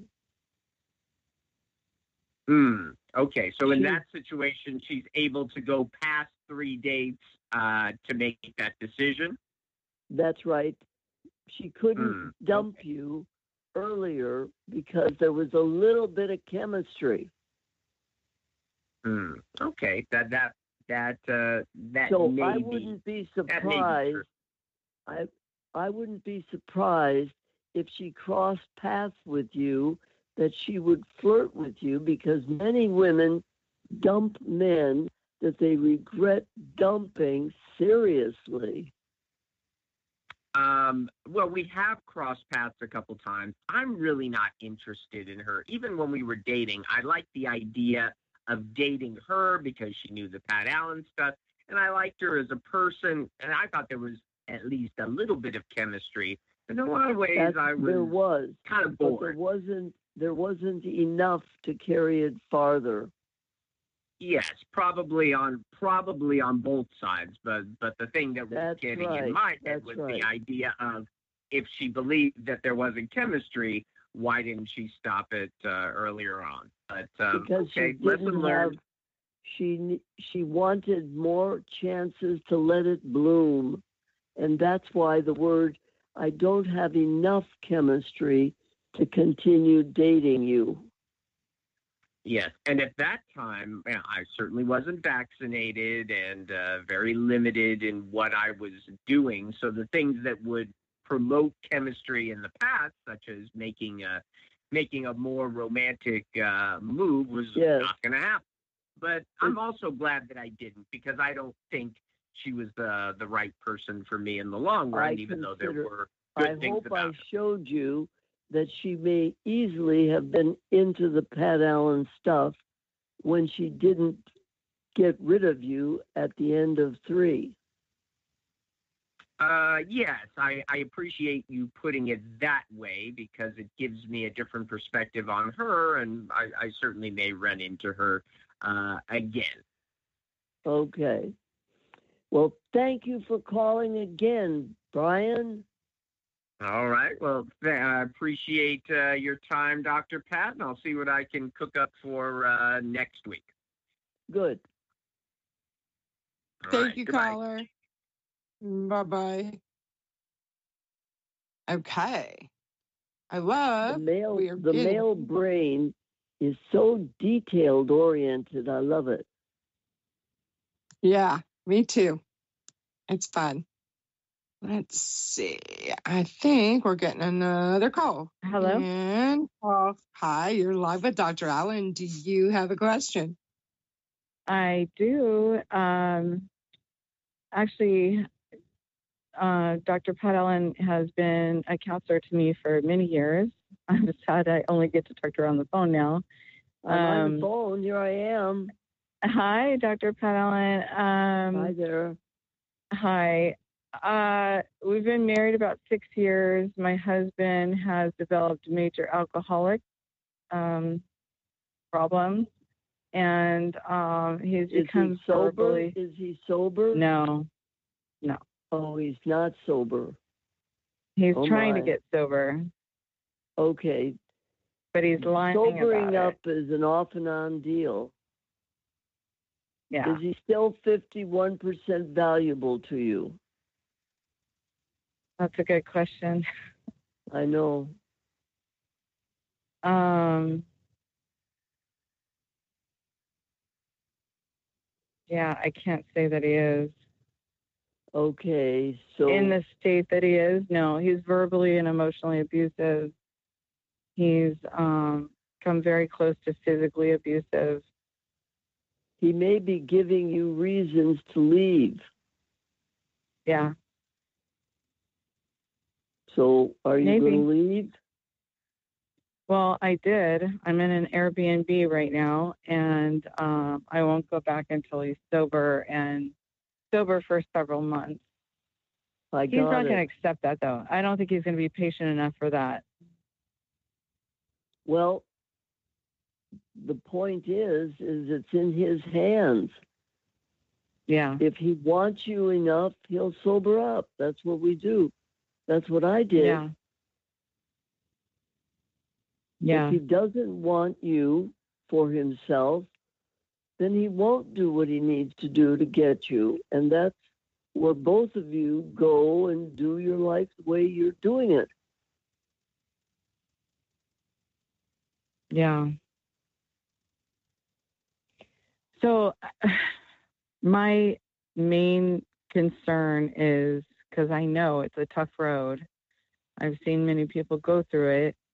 Okay, so in that situation, she's able to go past 3 dates to make that decision? That's right. She couldn't dump you earlier because there was a little bit of chemistry. Okay, that so may I wouldn't be surprised. I wouldn't be surprised if she crossed paths with you, that she would flirt with you, because many women dump men that they regret dumping seriously. Well, we have crossed paths a couple times. I'm really not interested in her. Even when we were dating, I liked the idea of dating her because she knew the Pat Allen stuff, and I liked her as a person, and I thought there was at least a little bit of chemistry. In a lot of ways, there was kind of bored. But there wasn't enough to carry it farther. Yes, probably on both sides, but the thing that was getting in my head was the idea of, if she believed that there wasn't chemistry, why didn't she stop it earlier on? But because lesson learned. She wanted more chances to let it bloom, and that's why the word, I don't have enough chemistry to continue dating you. Yes, and at that time, I certainly wasn't vaccinated and very limited in what I was doing. So the things that would promote chemistry in the past, such as making a more romantic move, was not going to happen. But I'm also glad that I didn't, because I don't think she was the right person for me in the long run, even though there were good things about her. I hope I showed you that she may easily have been into the Pat Allen stuff when she didn't get rid of you at the end of 3. Yes, I appreciate you putting it that way, because it gives me a different perspective on her, and I certainly may run into her again. Okay. Well, thank you for calling again, Brian. All right. Well, I appreciate your time, Dr. Pat, and I'll see what I can cook up for next week. Good. Thank you, caller. Bye-bye. Okay. I love the male brain is so detailed oriented. I love it. Yeah, me too. It's fun. Let's see. I think we're getting another call. Hello? And hi, you're live with Dr. Allen. Do you have a question? I do. Actually, Dr. Pat Allen has been a counselor to me for many years. I'm sad I only get to talk to her on the phone now. I'm on the phone. Here I am. Hi, Dr. Pat Allen. Hi there. Hi. We've been married about 6 years. My husband has developed major alcoholic problems, and he's become sober? verbally. Is he sober? No. Oh, he's not sober. He's trying to get sober. Okay. But he's lying Sobering about up is an off and on deal. Yeah. Is he still 51% valuable to you? That's a good question. I know. Yeah, I can't say that he is. Okay, so in the state that he is, no, he's verbally and emotionally abusive. He's come very close to physically abusive. he may be giving you reasons to leave. Yeah. So are you Maybe. going to leave? Well, I did. I'm in an Airbnb right now, and I won't go back until he's sober for several months. He's not going to accept that, though. I don't think he's going to be patient enough for that. Well, the point is it's in his hands. Yeah. If he wants you enough, he'll sober up. That's what we do. That's what I did. Yeah. Yeah. If he doesn't want you for himself, then he won't do what he needs to do to get you. And that's where both of you go and do your life the way you're doing it. Yeah. So my main concern is, because I know it's a tough road. I've seen many people go through it.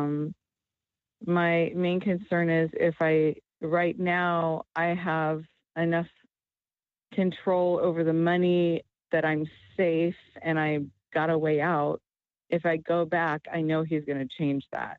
My main concern is right now I have enough control over the money that I'm safe and I got a way out. If I go back, I know he's going to change that.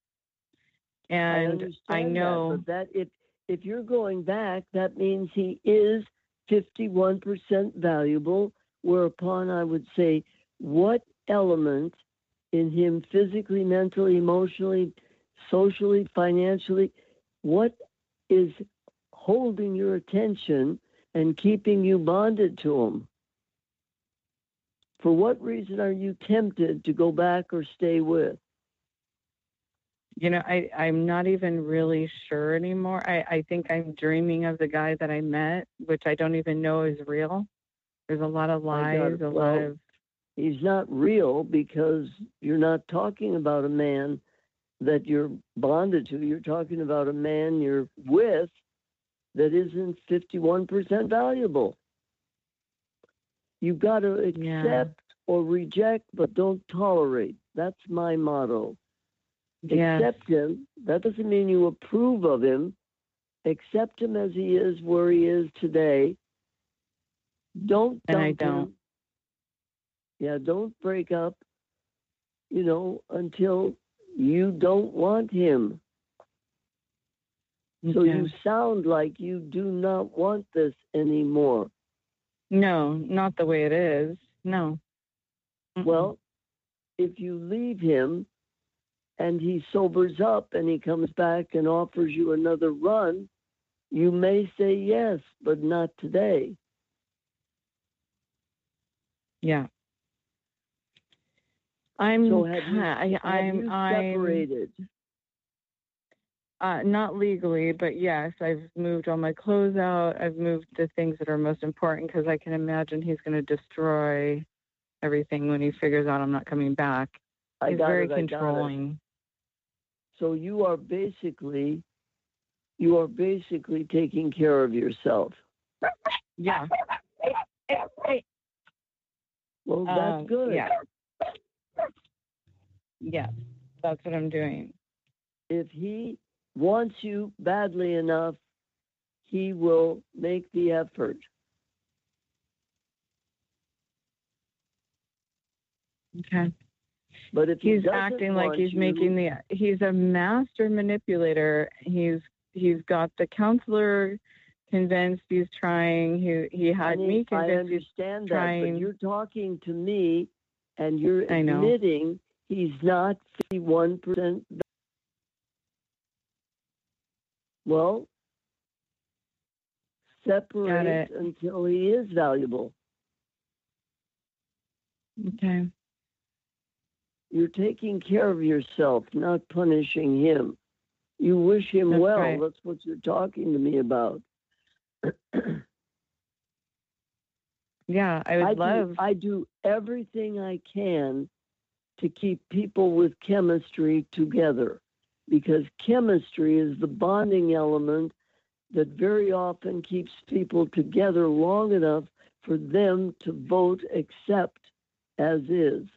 And I know that, if you're going back, that means he is 51% valuable, whereupon I would say, what element in him physically, mentally, emotionally, socially, financially, what is holding your attention and keeping you bonded to him? For what reason are you tempted to go back or stay with? You know, I'm not even really sure anymore. I think I'm dreaming of the guy that I met, which I don't even know is real. There's a lot of lies, lot of... He's not real because you're not talking about a man that you're bonded to. You're talking about a man you're with that isn't 51% valuable. You've got to accept or reject, but don't tolerate. That's my motto. Accept him. That doesn't mean you approve of him. Accept him as he is, where he is today. Don't dump him. Yeah, don't break up, until you don't want him. So you sound like you do not want this anymore. No, not the way it is. No. Well, if you leave him and he sobers up and he comes back and offers you another run, you may say yes, but not today. Yeah. Have you separated? Not legally, but yes, I've moved all my clothes out. I've moved the things that are most important because I can imagine he's going to destroy everything when he figures out I'm not coming back. He's very controlling. So you are basically taking care of yourself. Yeah. Well, that's good. Yeah. Yeah, that's what I'm doing. If he wants you badly enough, he will make the effort. Okay. But if He's he acting like he's making he's a master manipulator. He's got the counselor convinced he's trying. He had me convinced he's trying. But trying. you're talking to me, and you're I know. admitting he's not 51%. Well, separate until he is valuable. Okay. You're taking care of yourself, not punishing him. You wish him That's well. right. That's what you're talking to me about. Yeah, I do everything I can to keep people with chemistry together, because chemistry is the bonding element that very often keeps people together long enough for them to vote accept as is.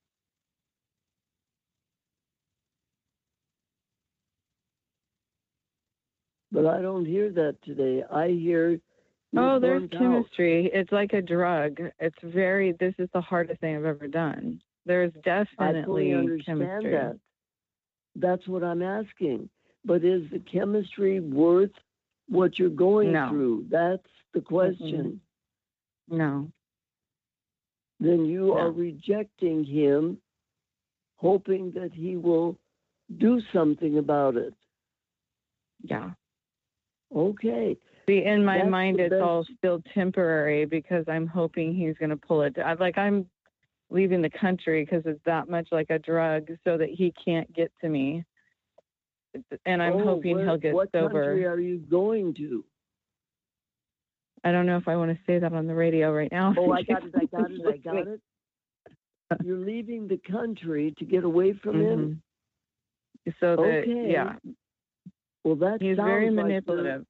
But I don't hear that today. I hear there's chemistry. It's like a drug. This is the hardest thing I've ever done. There's definitely I fully understand chemistry. that. That's what I'm asking. But is the chemistry worth what you're going through? That's the question. No. Then you are rejecting him, hoping that he will do something about it. Yeah. Okay. See, in my mind, it's all still temporary because I'm hoping he's going to pull it. I'm leaving the country because it's that much like a drug so that he can't get to me. And I'm hoping he'll get what sober. What country are you going to? I don't know if I want to say that on the radio right now. Oh, I got it. You're leaving the country to get away from him? So that, okay. Yeah. Well, that he's sounds very like manipulative.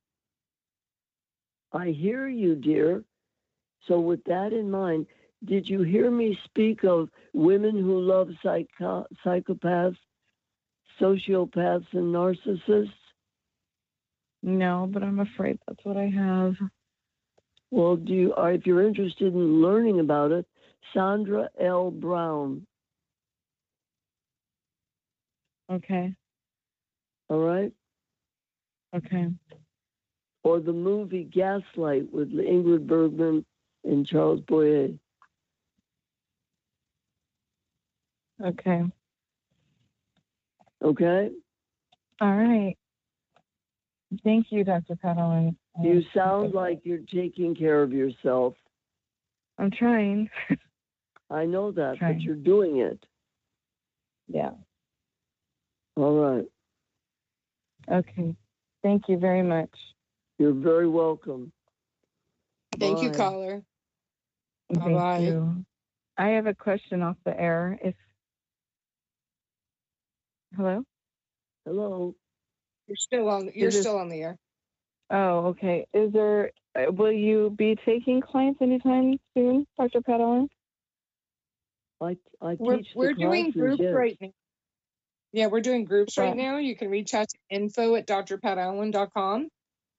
I hear you, dear. So with that in mind, did you hear me speak of women who love psychopaths, sociopaths, and narcissists? No, but I'm afraid that's what I have. Well, if you're interested in learning about it, Sandra L. Brown. Okay. All right? Okay. Or the movie Gaslight with Ingrid Bergman and Charles Boyer. Okay. Okay? All right. Thank you, Dr. Pat Allen. You sound like you're taking care of yourself. I'm trying. I know that, but you're doing it. Yeah. All right. Okay. Thank you very much. You're very welcome. Thank you, Bye. caller. Thank Bye-bye. you. I have a question off the air. Hello? Hello. You're still on the air. Oh, okay. Will you be taking clients anytime soon, Dr. Pat Allen? We're doing groups right now. Yeah, we're doing groups right now. You can reach out to info@drpatallen.com.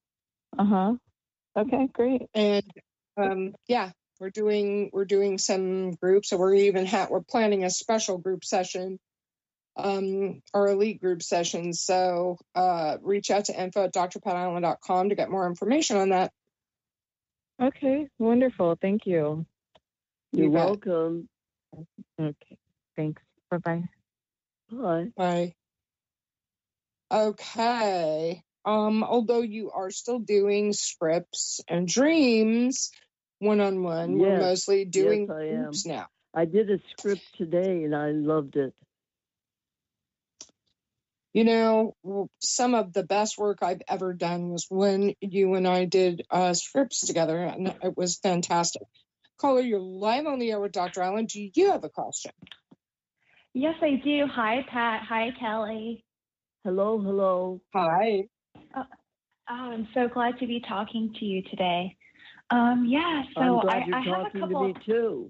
Okay, great. And we're doing some groups. So we're planning a special group session, our elite group session. So reach out to info@drpatallen.com to get more information on that. Okay, wonderful. Thank you. You're welcome. Okay, thanks. Bye-bye. Bye. Bye. Okay. Although you are still doing scripts and dreams one-on-one, we're mostly doing groups now. I did a script today and I loved it. You know, some of the best work I've ever done was when you and I did scripts together, and it was fantastic. Caller, you're live on the air with Dr. Allen. Do you have a question? Yes, I do. Hi, Pat. Hi, Kelly. Hello. Hi. I'm so glad to be talking to you today. Yeah, I'm so glad you're I have a talking couple. to me too.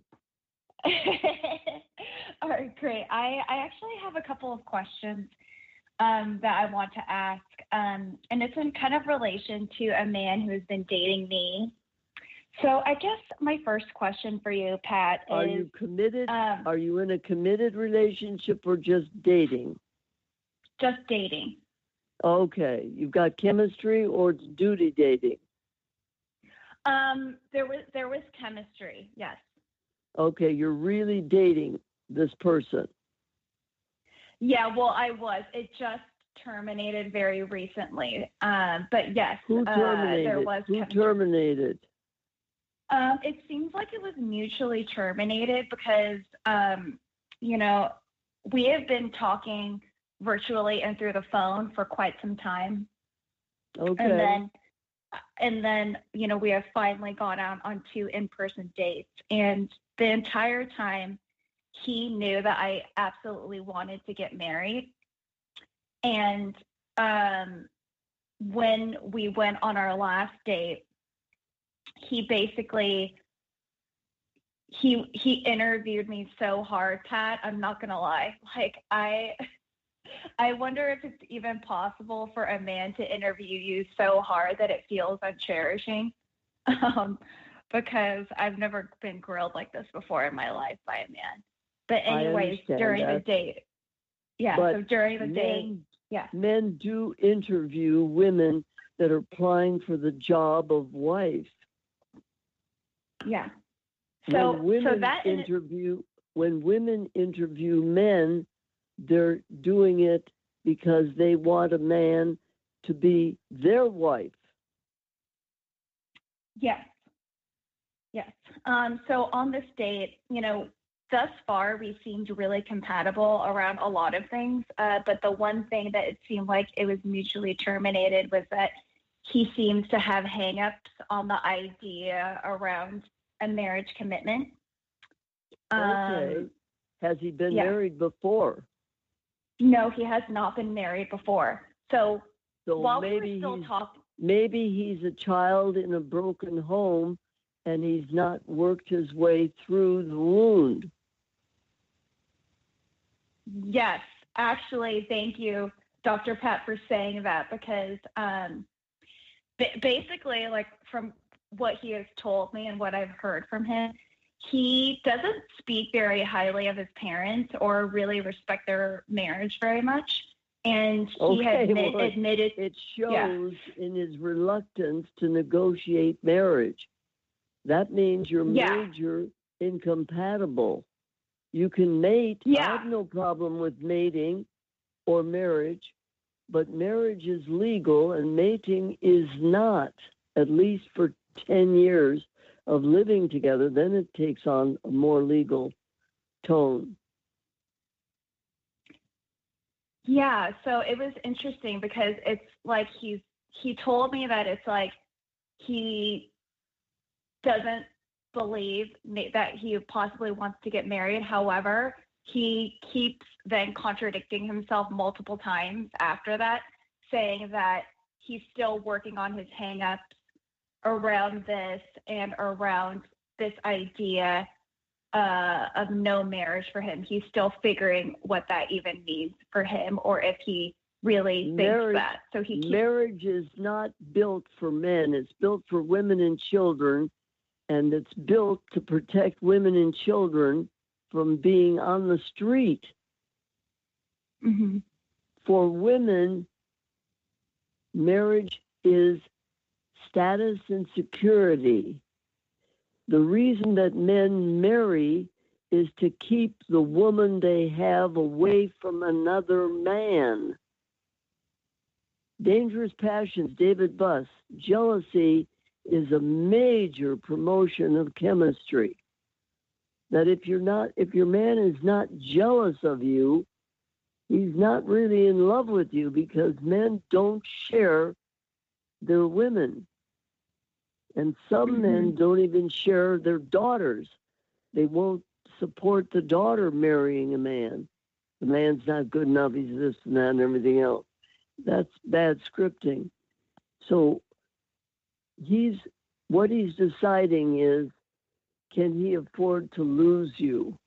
All right, great. I actually have a couple of questions that I want to ask, and it's in kind of relation to a man who has been dating me. So I guess my first question for you, Pat, is: Are you committed? um, Are you in a committed relationship or just dating? just dating. Okay, you've got chemistry or it's duty dating. There was chemistry, yes. Okay, you're really dating this person. Yeah, well, I was. It just terminated very recently. But yes, Who terminated? there was Who chemistry. terminated? It seems like it was mutually terminated because, we have been talking virtually and through the phone for quite some time. Okay. And then, we have finally gone out on 2 in-person dates. And the entire time, he knew that I absolutely wanted to get married. And when we went on our last date, he basically he interviewed me so hard, Pat. I'm not gonna lie. Like I wonder if it's even possible for a man to interview you so hard that it feels uncherishing. Because I've never been grilled like this before in my life by a man. But anyways, during the date. Yeah, But so during the date, yeah. Men do interview women that are applying for the job of wife. Yeah. When women interview men, they're doing it because they want a man to be their wife. Yes. Yes. So on this date, thus far we seemed really compatible around a lot of things. But the one thing that it seemed like it was mutually terminated was that he seems to have hangups on the idea around a marriage commitment. Okay. Has he been married before? No, he has not been married before. So while we maybe were still talking. Maybe he's a child in a broken home and he's not worked his way through the wound. Yes, actually, thank you, Dr. Pat, for saying that, because basically, like, from what he has told me and what I've heard from him, he doesn't speak very highly of his parents or really respect their marriage very much. And he has admitted it shows in his reluctance to negotiate marriage. That means you're major incompatible. You can mate. I have no problem with mating or marriage, but marriage is legal and mating is not, at least for 10 years of living together. Then it takes on a more legal tone. Yeah, so it was interesting because it's like he told me that it's like he doesn't believe that he possibly wants to get married. However, he keeps then contradicting himself multiple times after that, saying that he's still working on his hang-ups around this and around this idea of no marriage for him. He's still figuring what that even means for him, or if he really thinks that. So marriage is not built for men. It's built for women and children, and it's built to protect women and children from being on the street. Mm-hmm. For women, marriage is status and security. The reason that men marry is to keep the woman they have away from another man. Dangerous Passions, David Buss. Jealousy is a major promotion of chemistry. That if your man is not jealous of you, he's not really in love with you, because men don't share their women. And some men don't even share their daughters. They won't support the daughter marrying a man. The man's not good enough, he's this and that and everything else. That's bad scripting. So he's What he's deciding is, can he afford to lose you?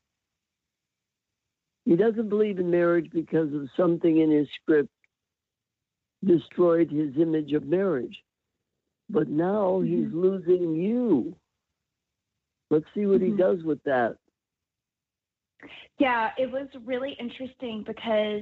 He doesn't believe in marriage because of something in his script destroyed his image of marriage. But now he's losing you. Let's see what he does with that. Yeah, it was really interesting because,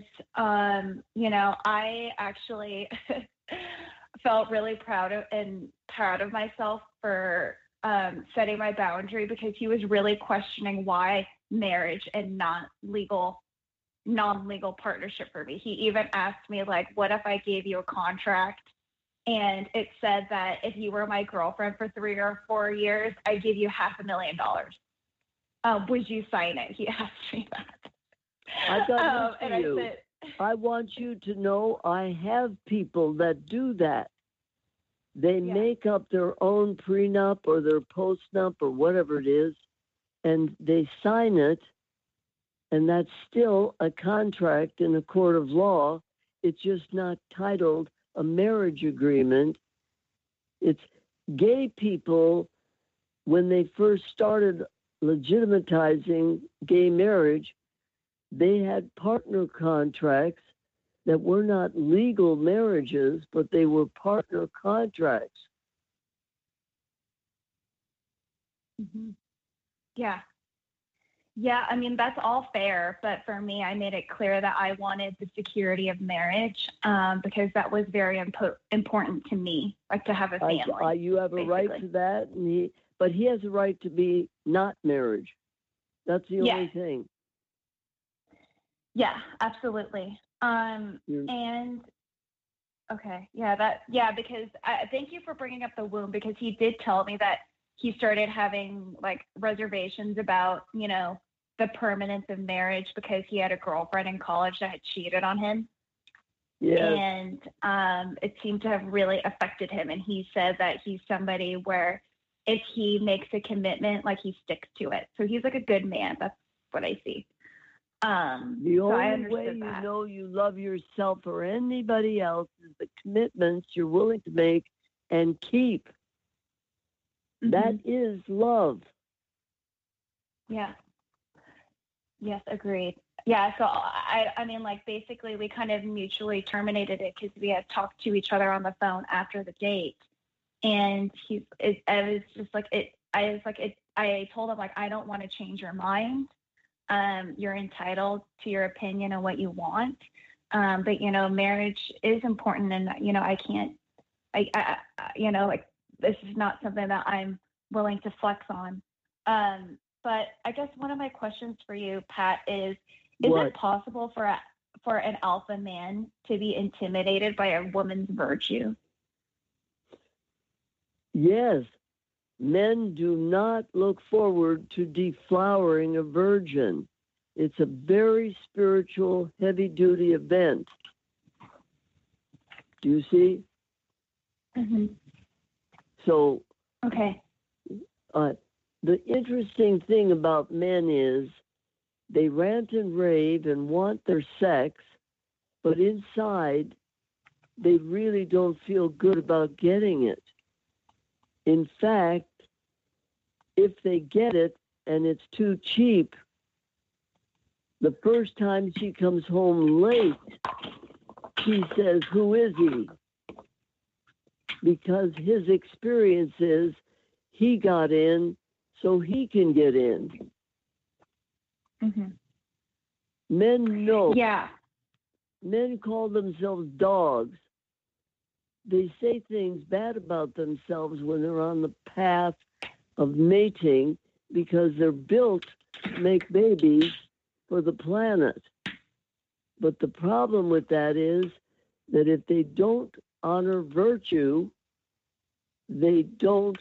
I actually felt really proud of myself for setting my boundary, because he was really questioning why marriage and non-legal partnership for me. He even asked me, like, what if I gave you a contract and it said that if you were my girlfriend for 3 or 4 years, I'd give you $500,000. Would you sign it? He asked me that. I got news for you. I said, I want you to know I have people that do that. They make up their own prenup or their postnup or whatever it is, and they sign it, and that's still a contract in a court of law. It's just not titled a marriage agreement. It's gay people, when they first started legitimatizing gay marriage, they had partner contracts that were not legal marriages, but they were partner contracts. Yeah. Yeah, I mean, that's all fair. But for me, I made it clear that I wanted the security of marriage, because that was very important to me, like to have a family. You have a right to that, but he has a right to be not marriage. That's the only thing. Yeah, absolutely. And okay, because thank you for bringing up the womb, because he did tell me that he started having like reservations about, the permanence of marriage because he had a girlfriend in college that had cheated on him. Yes. And it seemed to have really affected him. And he said that he's somebody where if he makes a commitment, like he sticks to it. So he's like a good man. That's what I see. The only way you know you love yourself or anybody else is the commitments you're willing to make and keep. That is love. Yeah. Yes, agreed. Yeah, so I mean, like, basically we kind of mutually terminated it because we had talked to each other on the phone after the date. And I told him, like, I don't want to change your mind. You're entitled to your opinion and what you want. But, marriage is important, and, I can't, this is not something that I'm willing to flex on. But I guess one of my questions for you, Pat, is it possible for an alpha man to be intimidated by a woman's virtue? Yes. Men do not look forward to deflowering a virgin. It's a very spiritual, heavy-duty event. Do you see? So, okay. The interesting thing about men is they rant and rave and want their sex, but inside they really don't feel good about getting it. In fact, if they get it and it's too cheap, the first time she comes home late, he says, "Who is he?" Because his experience is he got in so he can get in. Men know. Yeah. Men call themselves dogs. They say things bad about themselves when they're on the path of mating because they're built to make babies for the planet. But the problem with that is that if they don't honor virtue, they don't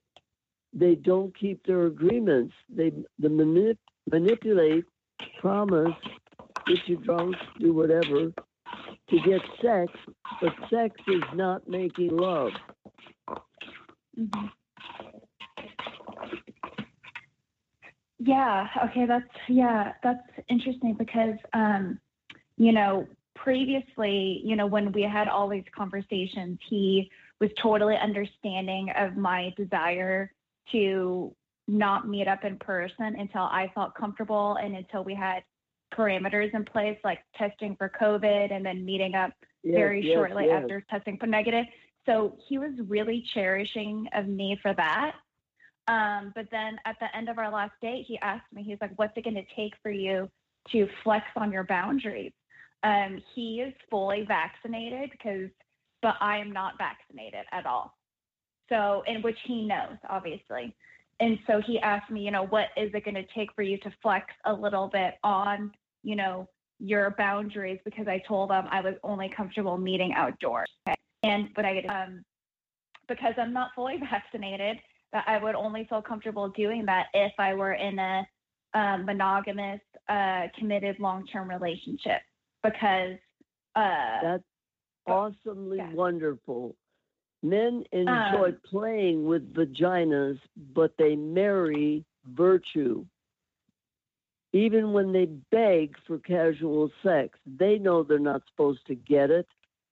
keep their agreements. They manipulate, promise, get you drunk, do whatever, to get sex, but sex is not making love. Yeah. Okay. That's interesting because, previously, when we had all these conversations, he was totally understanding of my desire to not meet up in person until I felt comfortable and until we had parameters in place, like testing for COVID and then meeting up very shortly after testing for negative. So he was really cherishing of me for that. But then at the end of our last date, he asked me, he's like, what's it going to take for you to flex on your boundaries? He is fully vaccinated but I am not vaccinated at all. So, in which he knows, obviously. And so he asked me, what is it going to take for you to flex a little bit on, your boundaries? Because I told him I was only comfortable meeting outdoors. Okay? Because I'm not fully vaccinated, that I would only feel comfortable doing that if I were in a monogamous, committed long-term relationship. Because that's awesomely wonderful. Men enjoy playing with vaginas, but they marry virtue. Even when they beg for casual sex, they know they're not supposed to get it.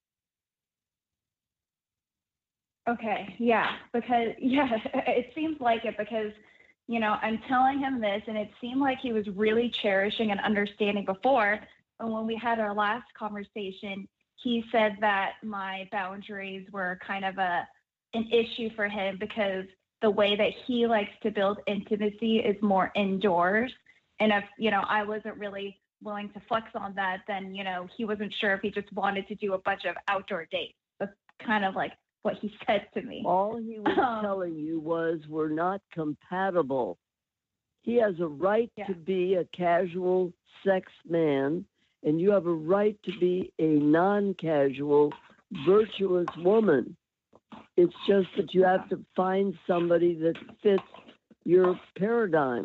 Okay, it seems like it because, I'm telling him this and it seemed like he was really cherishing and understanding before. And when we had our last conversation, he said that my boundaries were kind of an issue for him because the way that he likes to build intimacy is more indoors. And if, I wasn't really willing to flex on that, then, he wasn't sure if he just wanted to do a bunch of outdoor dates. That's kind of like what he said to me. All he was telling you was we're not compatible. He has a right to be a casual sex man, and you have a right to be a non-casual, virtuous woman. It's just that you have to find somebody that fits your paradigm.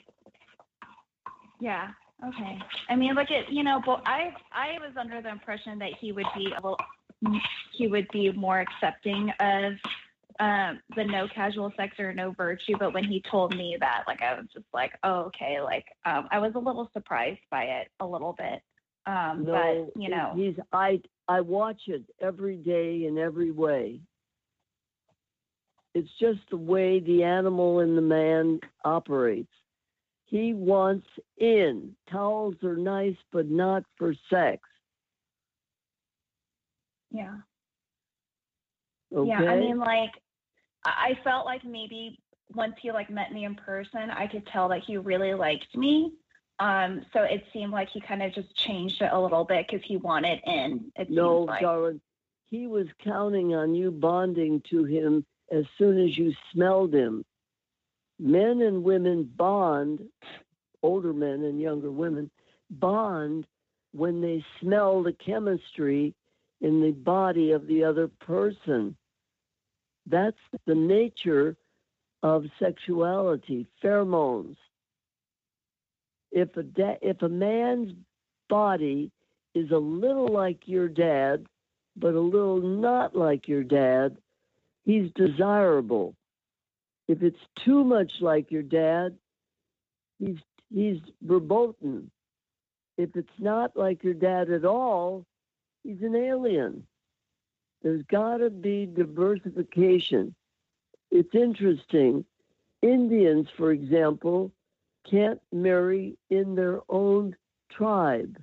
Yeah. Okay. I mean, but I was under the impression that he would be more accepting of the no casual sex or no virtue. But when he told me that, I was just like, oh, okay. I was a little surprised by it a little bit. No, but I watch it every day in every way. It's just the way the animal and the man operates. He wants in. Towels are nice, but not for sex. Yeah. Okay. Yeah, I mean, I felt like maybe once he met me in person, I could tell that he really liked me. So it seemed like he kind of just changed it a little bit because he wanted in. No, darling, he was counting on you bonding to him as soon as you smelled him. Men and women bond, older men and younger women, bond when they smell the chemistry in the body of the other person. That's the nature of sexuality, pheromones. If a man's body is a little like your dad, but a little not like your dad, he's desirable. If it's too much like your dad, he's verboten. If it's not like your dad at all, he's an alien. There's got to be diversification. It's interesting. Indians, for example, can't marry in their own tribe.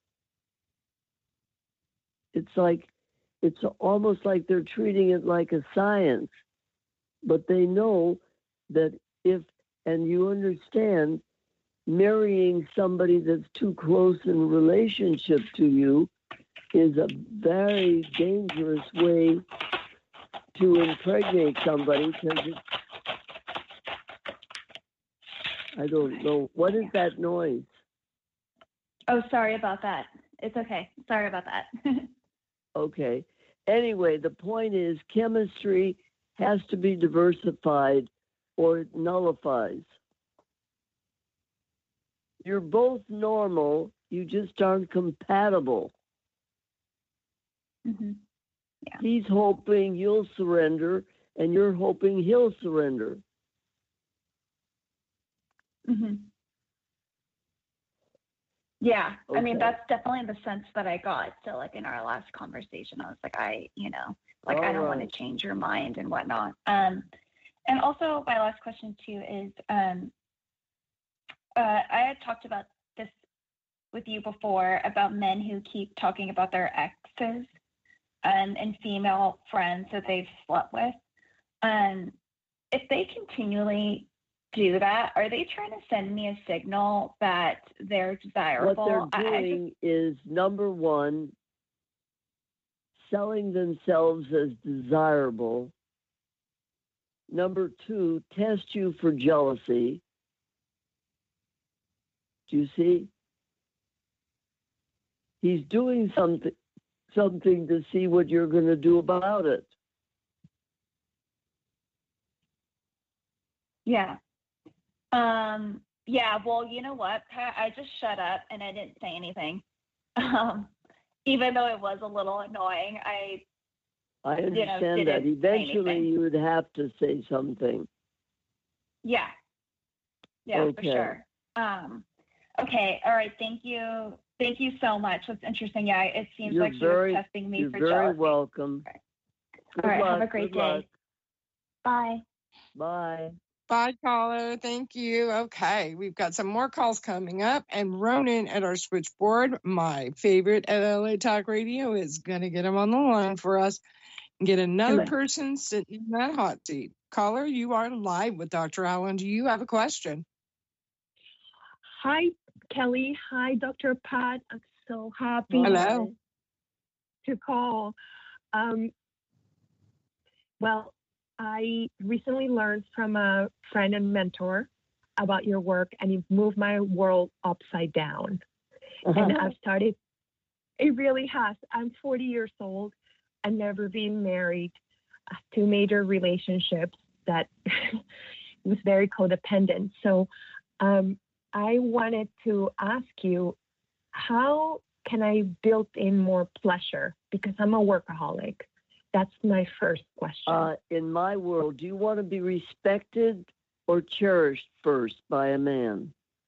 It's almost like they're treating it like a science. But they know that and you understand, marrying somebody that's too close in relationship to you is a very dangerous way to impregnate somebody because I don't know. What is that noise? Oh, sorry about that. It's okay. Sorry about that. Okay. Anyway, the point is chemistry has to be diversified or it nullifies. You're both normal, you just aren't compatible. Mm-hmm. Yeah. He's hoping you'll surrender, and you're hoping he'll surrender. Mm-hmm. Yeah, Okay. I mean, that's definitely the sense that I got. So, in our last conversation, I was like, Like, All I don't want right. to change your mind and whatnot. And also, my last question too is, I had talked about this with you before about men who keep talking about their exes and female friends that they've slept with. If they continually do that, are they trying to send me a signal that they're desirable? What they're doing is, number one, selling themselves as desirable. Number two, test you for jealousy. Do you see? He's doing something to see what you're going to do about it. Yeah. Yeah, well, you know what, Pat? I just shut up and I didn't say anything. Even though it was a little annoying, I understand that. Eventually, you would have to say something. Yeah. Yeah, Okay. for sure. Okay. All right. Thank you. Thank you so much. That's interesting. Yeah, it seems like she was testing me for You're very jealousy. welcome. Okay. Good All right. luck, Have a great good day. luck. Bye. Bye. Bye, caller. Thank you. Okay, we've got some more calls coming up, and Ronan at our switchboard, my favorite at LA Talk Radio, is going to get him on the line for us and get another person sitting in that hot seat. Caller, you are live with Dr. Allen. Do you have a question? Hi, Kelly. Hi, Dr. Pat. I'm so happy Hello. to call. Well, I recently learned from a friend and mentor about your work, and you've moved my world upside down. And I've started, it really has. I'm 40 years old. I've never been married. 2 major relationships that was very codependent. So I wanted to ask you, how can I build in more pleasure? Because I'm a workaholic. That's my first question. In my world, do you want to be respected or cherished first by a man?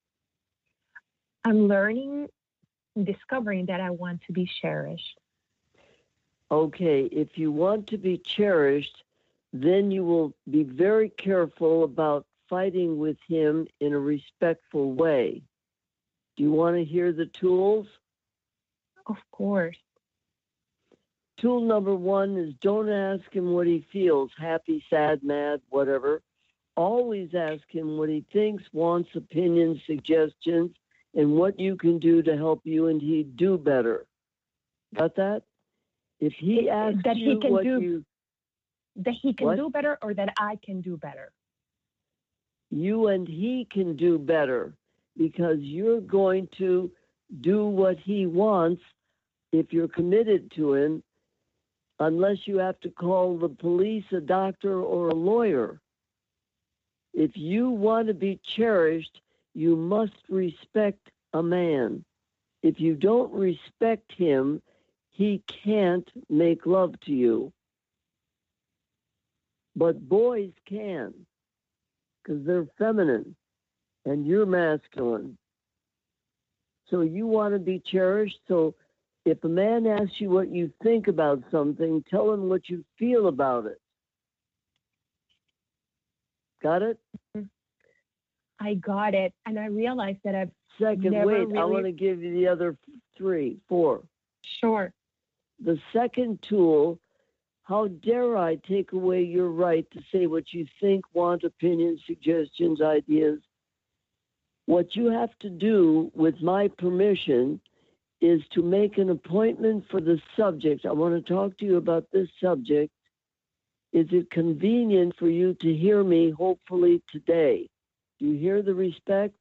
I'm discovering that I want to be cherished. Okay, if you want to be cherished, then you will be very careful about fighting with him in a respectful way. Do you want to hear the tools? Of course. Tool number 1 is don't ask him what he feels, happy, sad, mad, whatever. Always ask him what he thinks, wants, opinions, suggestions, and what you can do to help you and he do better. Got that? If he asks that you he can what do, that he can what? do better, or that I can do better? You and he can do better, because you're going to do what he wants if you're committed to him, unless you have to call the police, a doctor, or a lawyer. If you want to be cherished, you must respect a man. If you don't respect him, he can't make love to you. But boys can, because they're feminine and you're masculine. So you want to be cherished. So if a man asks you what you think about something, tell him what you feel about it. Got it? I got it. And I realized that I've Second, never wait, really... I want to give you the other 4. Sure. The second tool, how dare I take away your right to say what you think, want, opinions, suggestions, ideas. What you have to do with my permission is to make an appointment for the subject. I want to talk to you about this subject. Is it convenient for you to hear me, hopefully today? Do you hear the respect?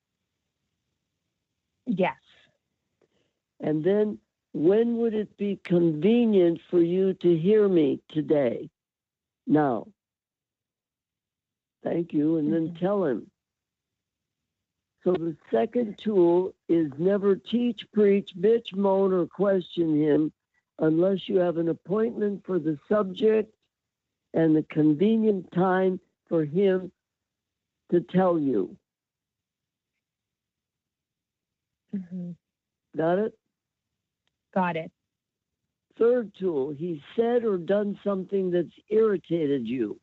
Yes. And then, when would it be convenient for you to hear me today? Now. Thank you. And then tell him. So the second tool is never teach, preach, bitch, moan, or question him unless you have an appointment for the subject and the convenient time for him to tell you. Mm-hmm. Got it? Got it. Third tool, he said or done something that's irritated you.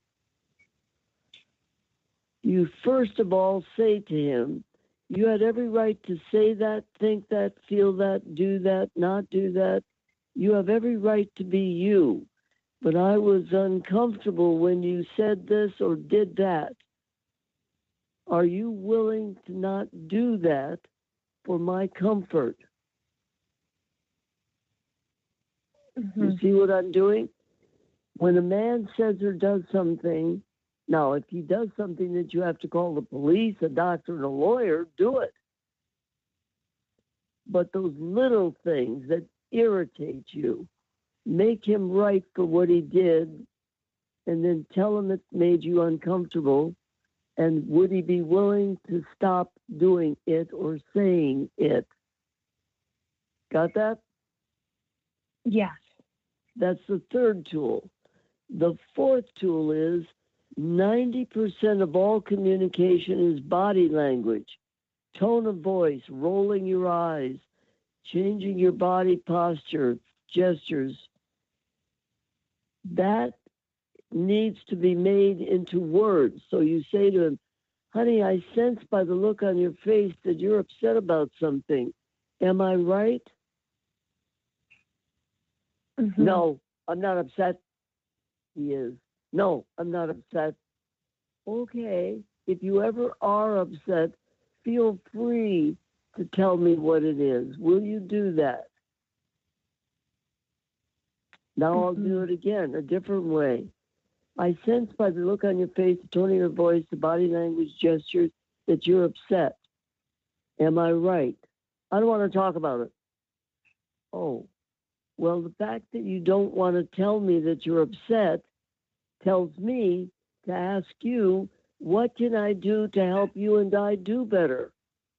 You first of all say to him, you had every right to say that, think that, feel that, do that, not do that. You have every right to be you. But I was uncomfortable when you said this or did that. Are you willing to not do that for my comfort? Mm-hmm. You see what I'm doing? When a man says or does something, now if he does something that you have to call the police, a doctor, and a lawyer, do it. But those little things that irritate you, make him right for what he did, and then tell him it made you uncomfortable. And would he be willing to stop doing it or saying it? Got that? Yes. That's the third tool. The fourth tool is 90% of all communication is body language, tone of voice, rolling your eyes, changing your body posture, gestures. That needs to be made into words. So you say to him, honey, I sense by the look on your face that you're upset about something. Am I right? Mm-hmm. No, I'm not upset. He is. No, I'm not upset. Okay, if you ever are upset, feel free to tell me what it is. Will you do that? Now I'll do it again, a different way. I sense by the look on your face, the tone of your voice, the body language, gestures, that you're upset. Am I right? I don't want to talk about it. Oh, well, the fact that you don't want to tell me that you're upset tells me to ask you, what can I do to help you and I do better?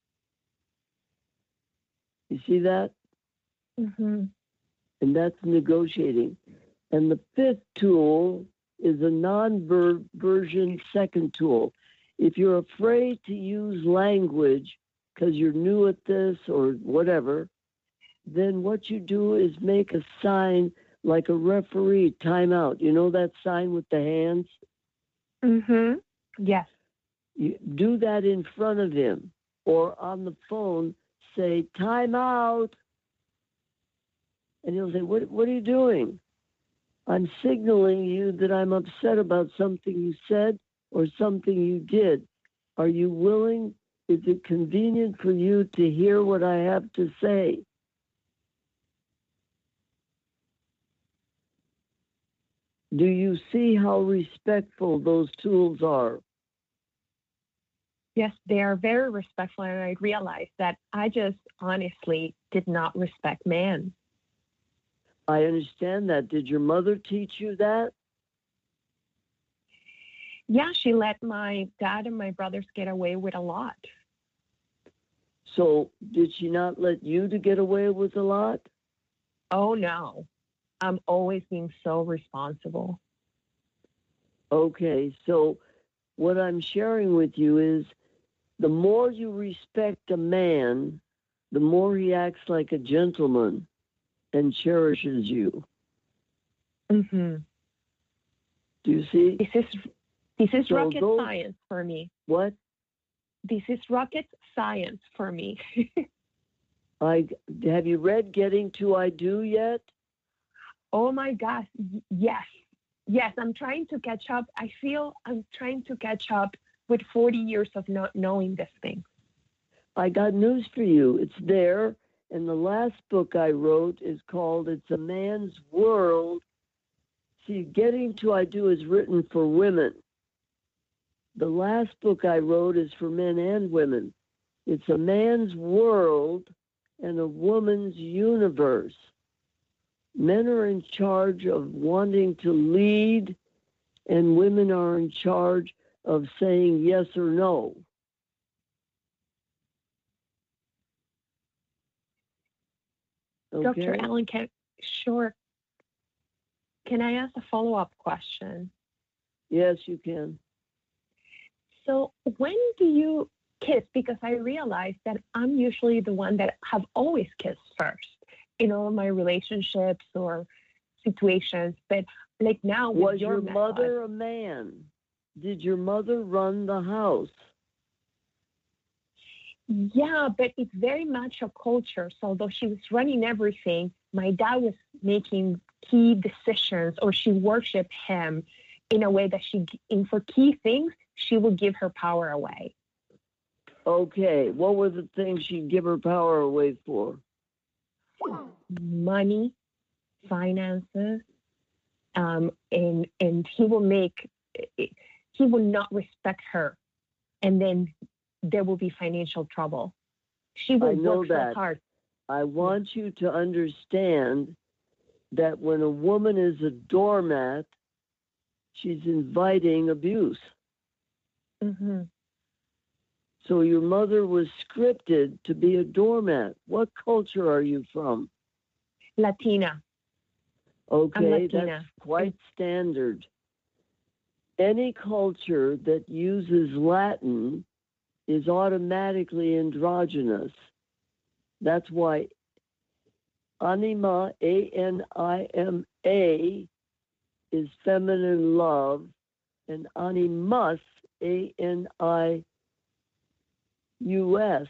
You see that? Mm-hmm. And that's negotiating. And the fifth tool is a non-version second tool. If you're afraid to use language because you're new at this or whatever, then what you do is make a sign like a referee, timeout. You know that sign with the hands? Mm-hmm. Yes. You do that in front of him or on the phone, say, time out. And he'll say, what are you doing? I'm signaling you that I'm upset about something you said or something you did. Are you willing? Is it convenient for you to hear what I have to say? Do you see how respectful those tools are? Yes, they are very respectful, and I realized that I just honestly did not respect man. I understand that. Did your mother teach you that? Yeah, she let my dad and my brothers get away with a lot. So did she not let you to get away with a lot? Oh, no. I'm always being so responsible. Okay, so what I'm sharing with you is the more you respect a man, the more he acts like a gentleman and cherishes you. Mm-hmm. Do you see? This is So rocket science for me. What? This is rocket science for me. Have you read Getting to I Do yet? Oh my gosh, yes. Yes, I'm trying to catch up. I feel I'm trying to catch up with 40 years of not knowing this thing. I got news for you. It's there. And the last book I wrote is called It's a Man's World. See, Getting to I Do is written for women. The last book I wrote is for men and women. It's a man's world and a woman's universe. Men are in charge of wanting to lead, and women are in charge of saying yes or no. Okay. Dr. Allen, sure. Can I ask a follow-up question? Yes, you can. So when do you kiss? Because I realize that I'm usually the one that have always kissed first in all my relationships or situations. But like now, with Was your your method, mother a man? Did your mother run the house? yeah, but it's very much a culture. So although she was running everything, my dad was making key decisions, or she worshipped him in a way that for key things, she would give her power away. Okay, what were the things she'd give her power away for? Money, finances, and he will not respect her, and then there will be financial trouble. She will work so hard. I want you to understand that when a woman is a doormat, she's inviting abuse. Mm-hmm. So your mother was scripted to be a doormat. What culture are you from? Latina. Okay, I'm Latina. That's quite standard. Any culture that uses Latin is automatically androgynous. That's why anima, A-N-I-M-A, is feminine love, and animus, A-N-I-U-S,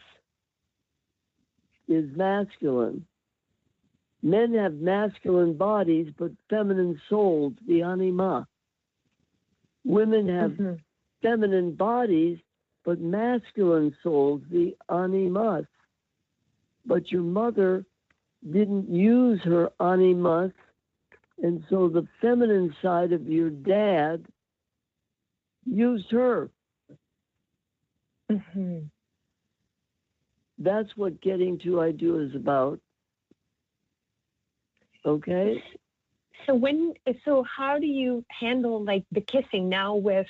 is masculine. Men have masculine bodies, but feminine souls, the anima. Women have feminine bodies, but masculine souls, the animus. But your mother didn't use her animus, and so the feminine side of your dad used her. Mm-hmm. That's what getting to I do is about. Okay? So how do you handle like the kissing now with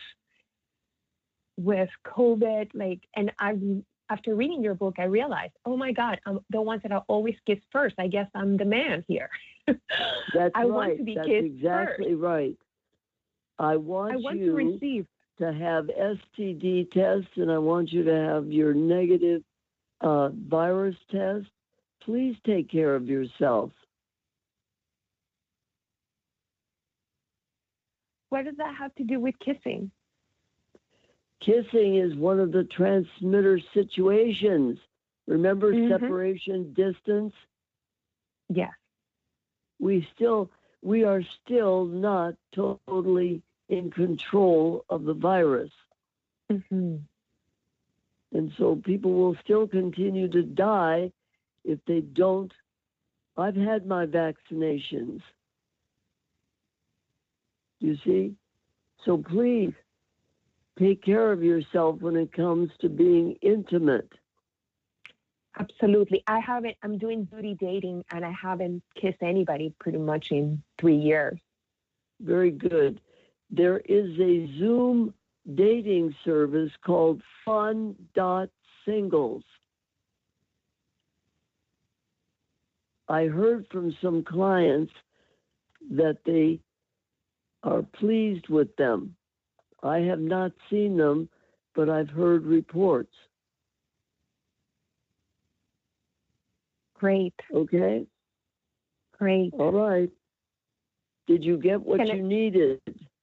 COVID? Like, and after reading your book, I realized, oh my God, I'm the ones that I always kiss first. I guess I'm the man here. That's I right. want to be That's kissed exactly first. right. I want to you receive. to have STD tests, and I want you to have your negative virus test. Please take care of yourself. What does that have to do with kissing? Kissing is one of the transmitter situations. Remember separation, distance? Yes. We are still not totally in control of the virus. Mm-hmm. And so people will still continue to die if they don't. I've had my vaccinations. You see? So please take care of yourself when it comes to being intimate. Absolutely. I'm doing booty dating, and I haven't kissed anybody pretty much in 3 years. Very good. There is a Zoom dating service called Fun.Singles. I heard from some clients that they are pleased with them. I have not seen them, but I've heard reports. Great. Okay? Great. All right. Did you get what you needed?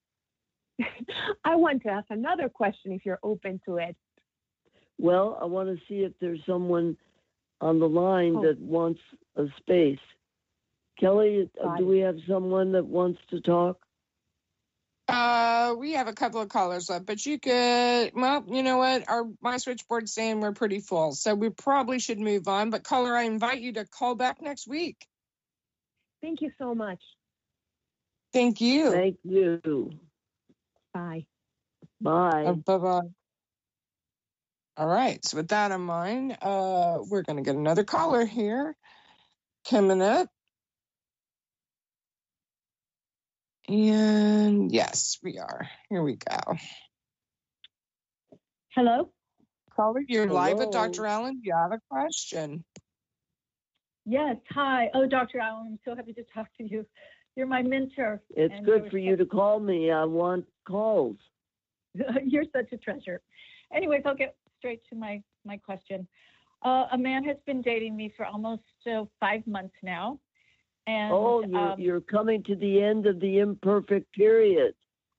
I want to ask another question if you're open to it. Well, I want to see if there's someone on the line that wants a space. Kelly, do we have someone that wants to talk? We have a couple of callers left, but you could, well, you know what? My switchboard's saying we're pretty full, so we probably should move on. But caller, I invite you to call back next week. Thank you so much. Thank you. Thank you. Bye. Bye. Bye-bye. All right. So with that in mind, we're going to get another caller here coming up. And yes, we are. Here we go. Hello? Caller, you're live with Dr. Allen. Do you have a question? Yes. Hi. Oh, Dr. Allen, I'm so happy to talk to you. You're my mentor. It's good for you to call me. I want calls. You're such a treasure. Anyways, I'll get straight to my question. A man has been dating me for almost 5 months now. And you're coming to the end of the imperfect period.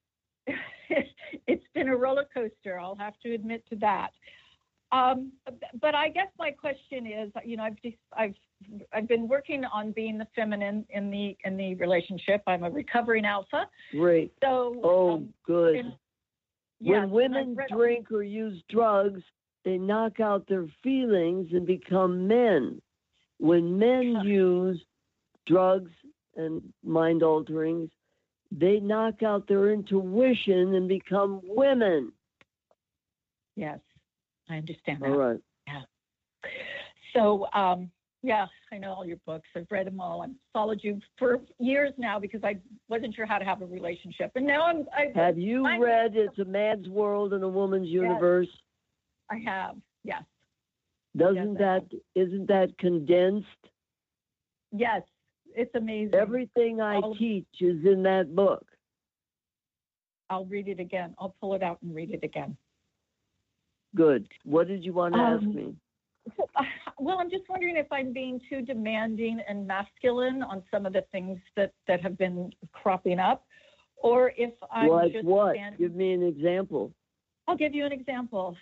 It's been a roller coaster. I'll have to admit to that. But I guess my question is, I've been working on being the feminine in the relationship. I'm a recovering alpha. Great. So good. When women drink or use drugs, they knock out their feelings and become men. When men use drugs and mind alterings, they knock out their intuition and become women. Yes, I understand that. All right. Yeah. So, I know all your books. I've read them all. I've followed you for years now because I wasn't sure how to have a relationship. And now Have you read It's a Man's World and a Woman's Universe? I have, yes. Isn't that condensed? Yes, it's amazing. Everything I teach is in that book. I'll read it again. I'll pull it out and read it again. Good. What did you want to ask me? Well, I'm just wondering if I'm being too demanding and masculine on some of the things that have been cropping up, or if I'm just what? Give me an example. I'll give you an example.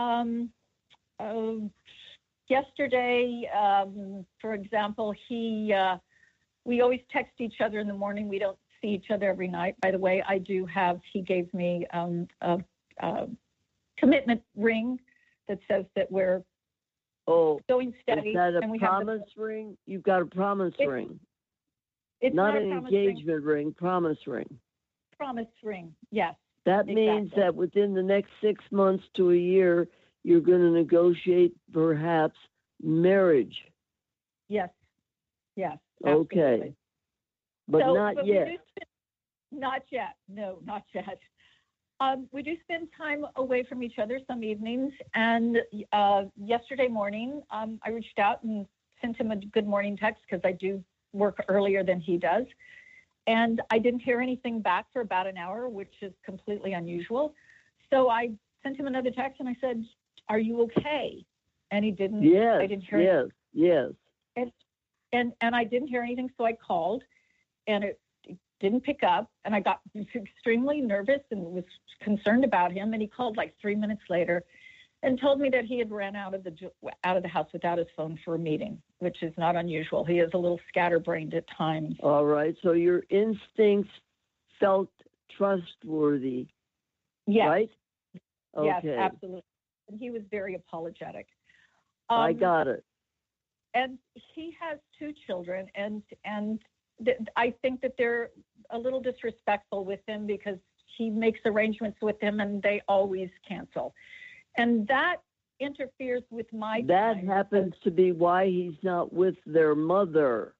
Yesterday, for example, we always text each other in the morning. We don't see each other every night. By the way, he gave me a commitment ring that says that we're going steady. Is that a promise ring? You've got a promise ring. It's not an engagement ring, promise ring. Promise ring, yes. That means that within the next 6 months to a year, you're going to negotiate perhaps marriage. Yes. Yes. Okay. Absolutely. But not yet. Not yet. No, not yet. We do spend time away from each other some evenings. And yesterday morning, I reached out and sent him a good morning text because I do work earlier than he does. And I didn't hear anything back for about an hour, which is completely unusual. So I sent him another text and I said, "Are you okay?" And he didn't. Yes. I didn't hear Yes. And I didn't hear anything, so I called, and it didn't pick up, and I got extremely nervous and was concerned about him. And he called like 3 minutes later, and told me that he had ran out of the house without his phone for a meeting, which is not unusual. He is a little scatterbrained at times. All right. So your instincts felt trustworthy. Yes. Right? Okay. Yes, absolutely. And he was very apologetic. I got it. And he has 2 children, and I think that they're a little disrespectful with him because he makes arrangements with them and they always cancel. And that interferes with my That time. happens to be why he's not with their mother.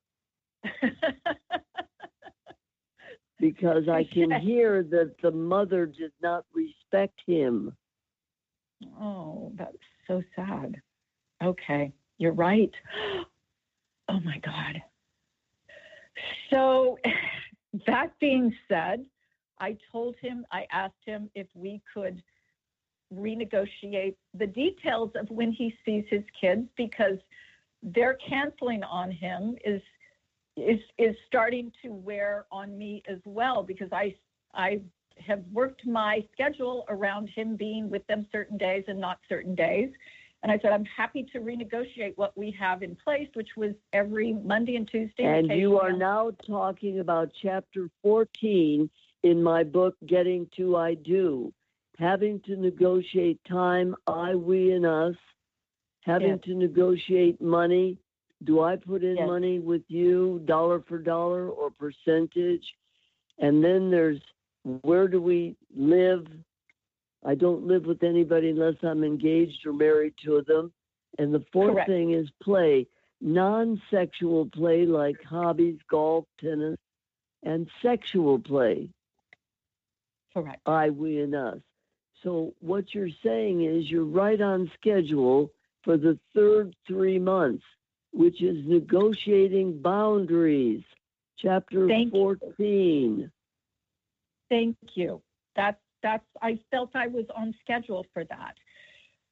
Because I can hear that the mother did not respect him. Oh, that's so sad. Okay, you're right. Oh my God. So that being said, I asked him if we could renegotiate the details of when he sees his kids, because their canceling on him is starting to wear on me as well, because I have worked my schedule around him being with them certain days and not certain days. And I said, I'm happy to renegotiate what we have in place, which was every Monday and Tuesday. And you are now talking about chapter 14 in my book, Getting to I Do. Having to negotiate time, I, we, and us. Having to negotiate money. Do I put in money with you, dollar for dollar or percentage? And then there's, where do we live? I don't live with anybody unless I'm engaged or married to them. And the fourth thing is play. Non-sexual play like hobbies, golf, tennis, and sexual play. Correct. I, we, and us. So what you're saying is you're right on schedule for the third 3 months, which is negotiating boundaries. Chapter 14. Thank you. That's I felt I was on schedule for that.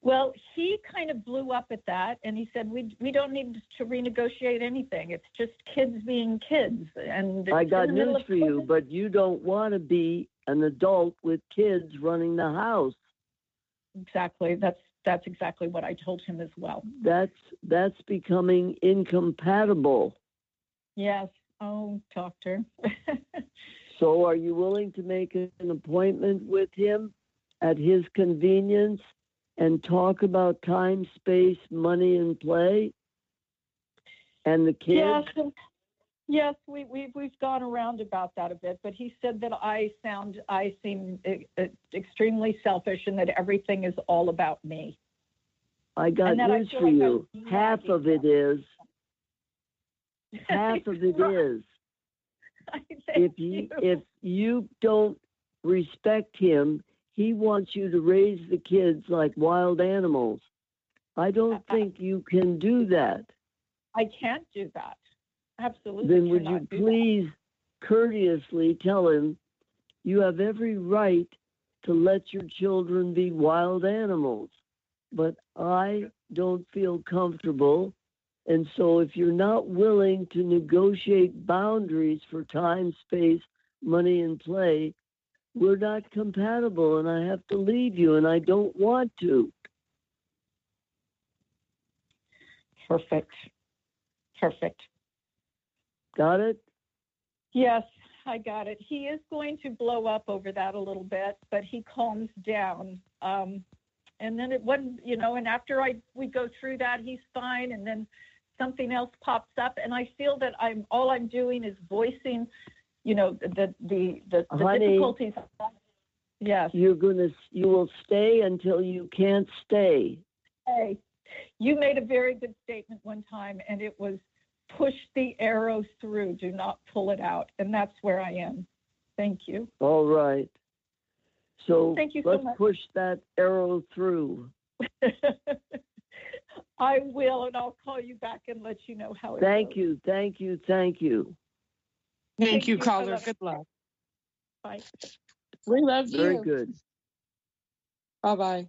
Well, he kind of blew up at that, and he said, we don't need to renegotiate anything. It's just kids being kids. And I got in the middle news of for you, COVID. but you don't want to be an adult with kids running the house. Exactly. That's exactly what I told him as well. That's becoming incompatible. Yes. Oh, doctor. So are you willing to make an appointment with him at his convenience and talk about time, space, money, and play? And the kids? Yes, we've gone around about that a bit, but he said that I seem extremely selfish and that everything is all about me. I got news for you. Half of it is. Half of it is. If you don't respect him, he wants you to raise the kids like wild animals. I don't think you can do that. I can't do that. Absolutely. Then would you please courteously tell him you have every right to let your children be wild animals, but I don't feel comfortable. And so if you're not willing to negotiate boundaries for time, space, money, and play, we're not compatible, and I have to leave you, and I don't want to. Perfect. Got it? Yes, I got it. He is going to blow up over that a little bit, but he calms down. And then it wasn't, and after we go through that, he's fine. And then something else pops up, and I feel that all I'm doing is voicing, the Honey, difficulties. Yes. You will stay until you can't stay. Hey, you made a very good statement one time, and it was push the arrow through, do not pull it out. And that's where I am. Thank you. All right. So thank you let's so much. push that arrow through. I will, and I'll call you back and let you know how it goes. Thank you. Thank you, caller. Good luck. Bye. We love you. Very good. Bye-bye.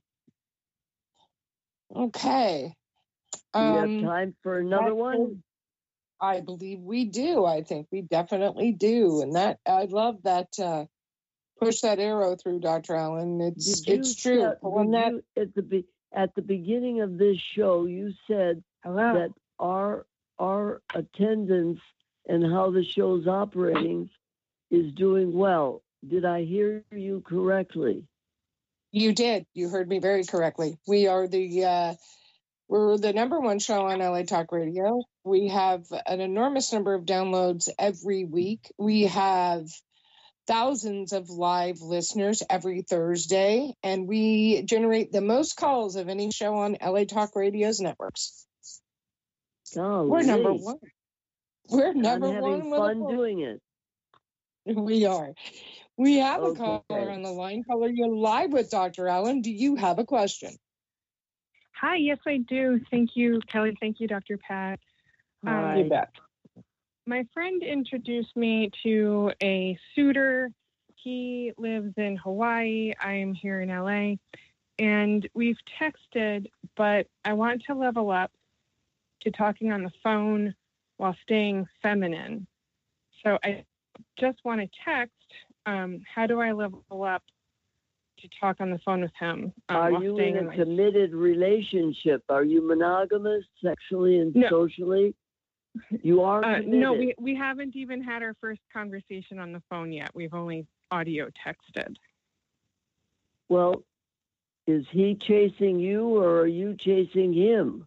Okay. We have time for another one? I believe we do. I think we definitely do. And that I love that push that arrow through, Dr. Allen. It's true. At the beginning of this show, you said that our attendance and how the show's operating is doing well. Did I hear you correctly? You did. You heard me very correctly. We are we're the number one show on LA Talk Radio. We have an enormous number of downloads every week. We have thousands of live listeners every Thursday, and we generate the most calls of any show on LA Talk Radio's networks. Golly. We're number one. We're number I'm having one. fun doing it. We are. We have a caller on the line. Caller, you're live with Dr. Allen. Do you have a question? Hi, yes, I do. Thank you, Kelly. Thank you, Dr. Pat. You bet. My friend introduced me to a suitor. He lives in Hawaii. I'm here in LA. And we've texted, but I want to level up to talking on the phone while staying feminine. So I just want to text. How do I level up to talk on the phone with him? Are you in a committed relationship? Are you monogamous sexually and socially? You are committed. No, we haven't even had our first conversation on the phone yet. We've only audio texted. Well, is he chasing you or are you chasing him?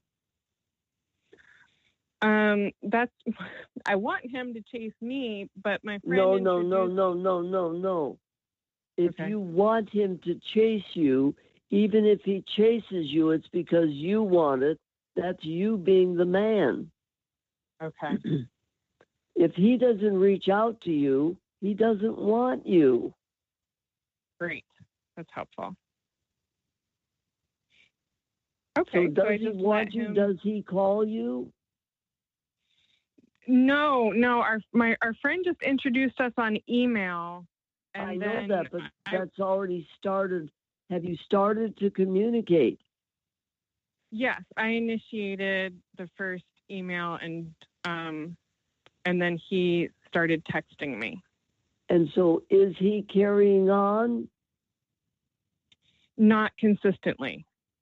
I want him to chase me, but my friend No. If you want him to chase you, even if he chases you, it's because you want it. That's you being the man. Okay. If he doesn't reach out to you, he doesn't want you. Great. That's helpful. Okay. So does he want you? Does he call you? No. Our friend just introduced us on email. And I know that, but that's already started. Have you started to communicate? Yes, I initiated the first email, and then he started texting me. And so is he carrying on? Not consistently.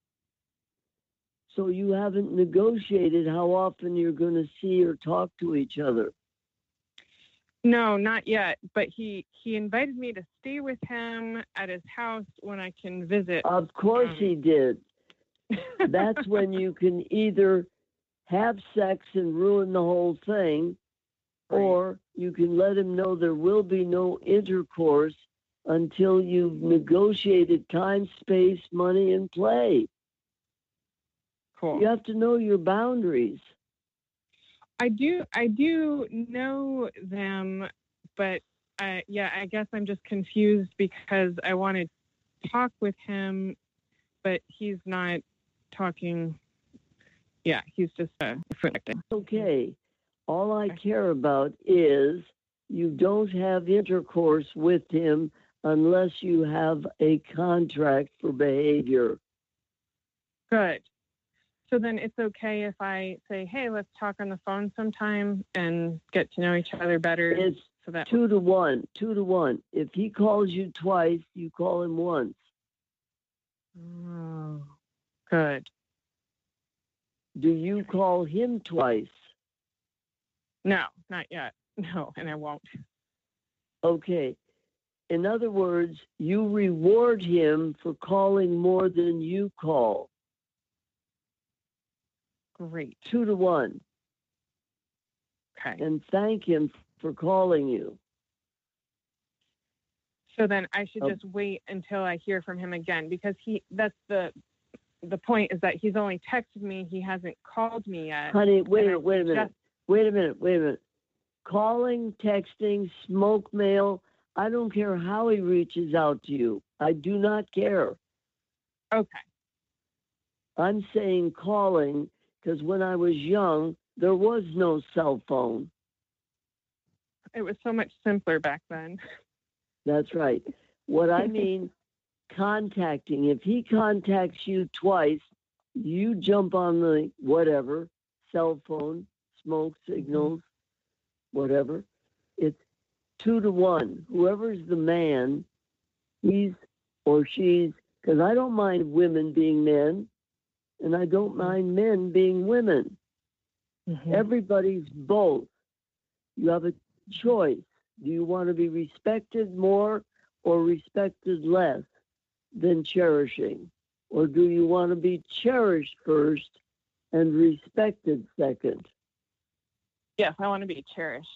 So you haven't negotiated how often you're going to see or talk to each other? No, not yet. But he invited me to stay with him at his house when I can visit. Of course he did. That's when you can either have sex and ruin the whole thing, or you can let him know there will be no intercourse until you've negotiated time, space, money, and play. Cool. You have to know your boundaries. I do know them, but I guess I'm just confused because I want to talk with him, but he's not talking. Yeah, he's just reflecting. Okay. All I care about is you don't have intercourse with him unless you have a contract for behavior. Good. So then it's okay if I say, hey, let's talk on the phone sometime and get to know each other better. It's so that 2 to 1. 2 to 1. If he calls you twice, you call him once. Oh, good. Do you call him twice? No, not yet. No, and I won't. Okay. In other words, you reward him for calling more than you call. Great. 2 to 1. Okay. And thank him for calling you. So then I should just wait until I hear from him again, because that's the point is that he's only texted me. He hasn't called me yet. Honey, wait a minute. Calling, texting, smoke mail, I don't care how he reaches out to you. I do not care. Okay. I'm saying calling because when I was young, there was no cell phone. It was so much simpler back then. That's right. What I mean, contacting. If he contacts you twice, you jump on the whatever, cell phone, smoke signals, whatever. It's 2 to 1. Whoever's the man, he's or she's, because I don't mind women being men, and I don't mind men being women. Everybody's both. You have a choice. Do you want to be respected more or respected less than cherishing? Or do you want to be cherished first and respected second? Yes, I want to be cherished.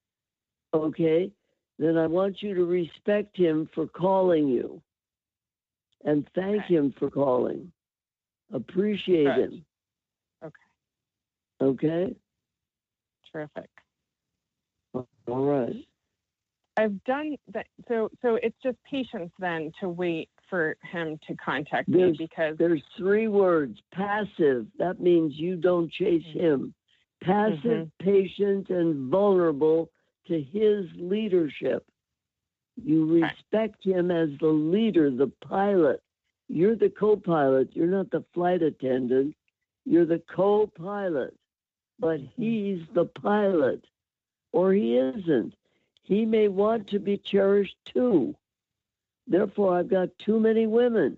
Okay, then I want you to respect him for calling you and thank him for calling. Appreciate him. Okay. Okay? Terrific. All right. I've done that. So it's just patience then to wait for him to contact me, because there's 3 words. Passive. That means you don't chase him. Passive, patient, and vulnerable to his leadership. You respect him as the leader, the pilot. You're the co-pilot. You're not the flight attendant. You're the co-pilot. But he's the pilot, or he isn't. He may want to be cherished too. Therefore, I've got too many women.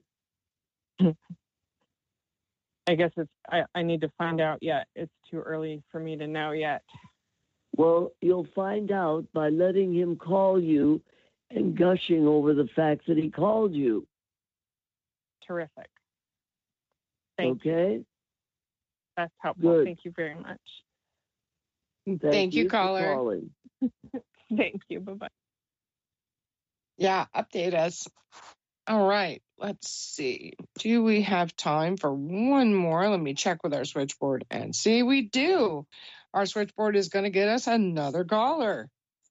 I guess I need to find out yet. It's too early for me to know yet. Well, you'll find out by letting him call you and gushing over the fact that he called you. Terrific. Thank you. That's helpful. Good. Thank you very much. Thank you, caller. Calling. Thank you. Bye-bye. Yeah, update us. All right, let's see. Do we have time for one more? Let me check with our switchboard and see. We do. Our switchboard is going to get us another caller.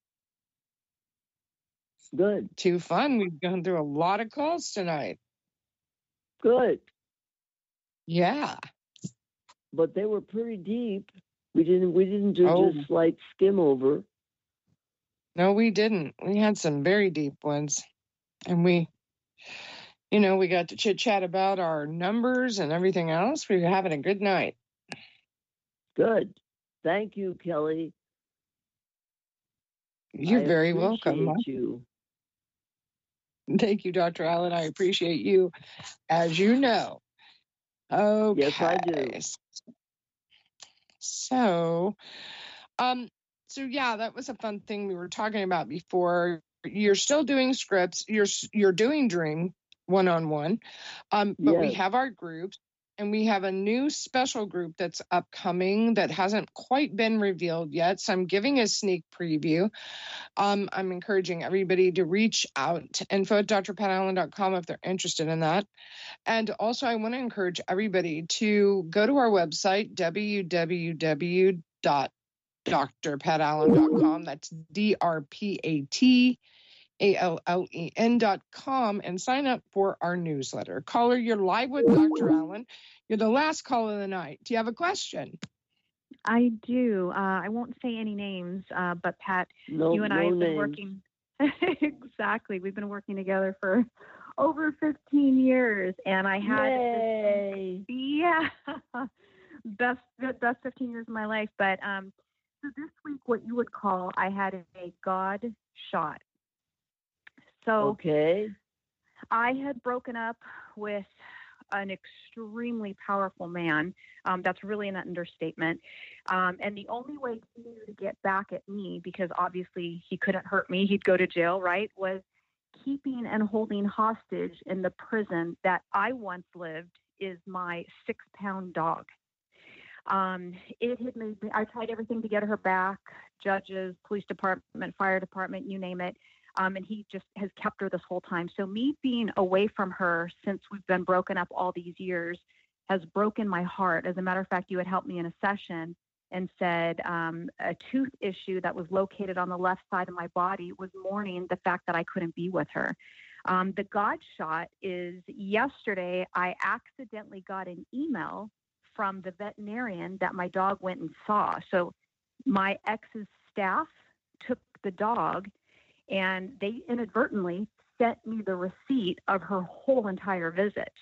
Good. Too fun. We've gone through a lot of calls tonight. Good. Yeah. But they were pretty deep. We didn't do just like skim over. No, we didn't. We had some very deep ones. And we we got to chit chat about our numbers and everything else. We're having a good night. Good. Thank you, Kelly. You're very welcome. Appreciate you. Thank you, Dr. Allen. I appreciate you, as you know. Okay. Yes, I do. So yeah, that was a fun thing we were talking about before. You're still doing scripts. You're doing Dream one-on-one, but we Yes. have our groups, and we have a new special group that's upcoming that hasn't quite been revealed yet. So I'm giving a sneak preview. I'm encouraging everybody to reach out to info@drpatallen.com if they're interested in that. And also, I want to encourage everybody to go to our website, www.drpatallen.com. That's DRPATALLEN.com, and sign up for our newsletter. Caller, you're live with Dr. Allen. You're the last call of the night. Do you have a question? I do. I won't say any names, but Pat, you and I have been working. Exactly. We've been working together for over 15 years, and I had best 15 years of my life. But so this week, what you would call, I had a God shot. So okay, I had broken up with an extremely powerful man. That's really an understatement. And the only way he knew to get back at me, because obviously he couldn't hurt me, he'd go to jail, right, was keeping and holding hostage in the prison that I once lived is my 6-pound dog. It had made me, I tried everything to get her back, judges, police department, fire department, you name it. And he just has kept her this whole time. So me being away from her since we've been broken up all these years has broken my heart. As a matter of fact, you had helped me in a session and said a tooth issue that was located on the left side of my body was mourning the fact that I couldn't be with her. The God shot is yesterday I accidentally got an email from the veterinarian that my dog went and saw. So my ex's staff took the dog and they inadvertently sent me the receipt of her whole entire visit.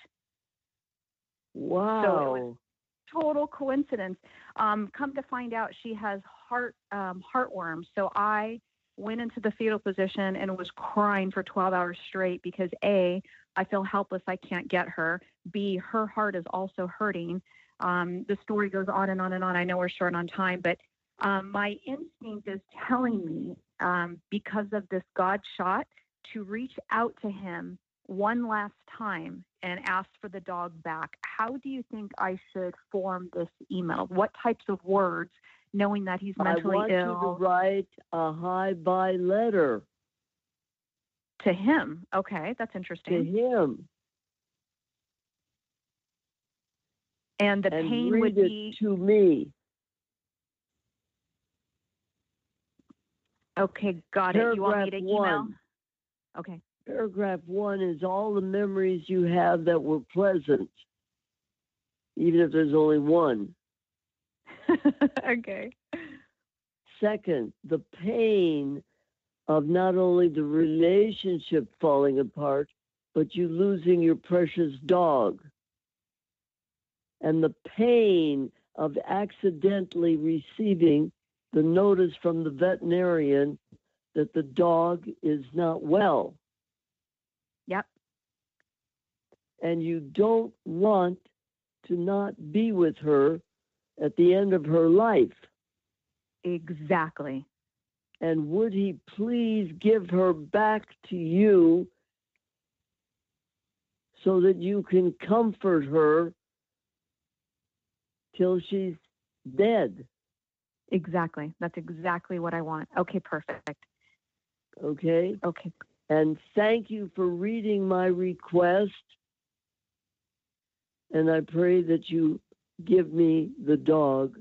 Wow. So it was total coincidence. Come to find out, she has heartworms. So I went into the fetal position and was crying for 12 hours straight because A, I feel helpless. I can't get her. B, her heart is also hurting. The story goes on and on and on. I know we're short on time, but my instinct is telling me, because of this God shot, to reach out to him one last time and ask for the dog back. How do you think I should form this email? What types of words, knowing that he's mentally ill? I want you to write a hi-bye letter. To him? Okay, that's interesting. To him. And the pain would be to me. Okay, got it. You want me to email? Okay. Paragraph 1 is all the memories you have that were pleasant, even if there's only one. Okay. Second, the pain of not only the relationship falling apart, but you losing your precious dog. And the pain of accidentally receiving the notice from the veterinarian that the dog is not well. Yep. And you don't want to not be with her at the end of her life. Exactly. And would he please give her back to you so that you can comfort her till she's dead? Exactly. That's exactly what I want. Okay, perfect. Okay? Okay. And thank you for reading my request. And I pray that you give me the dog.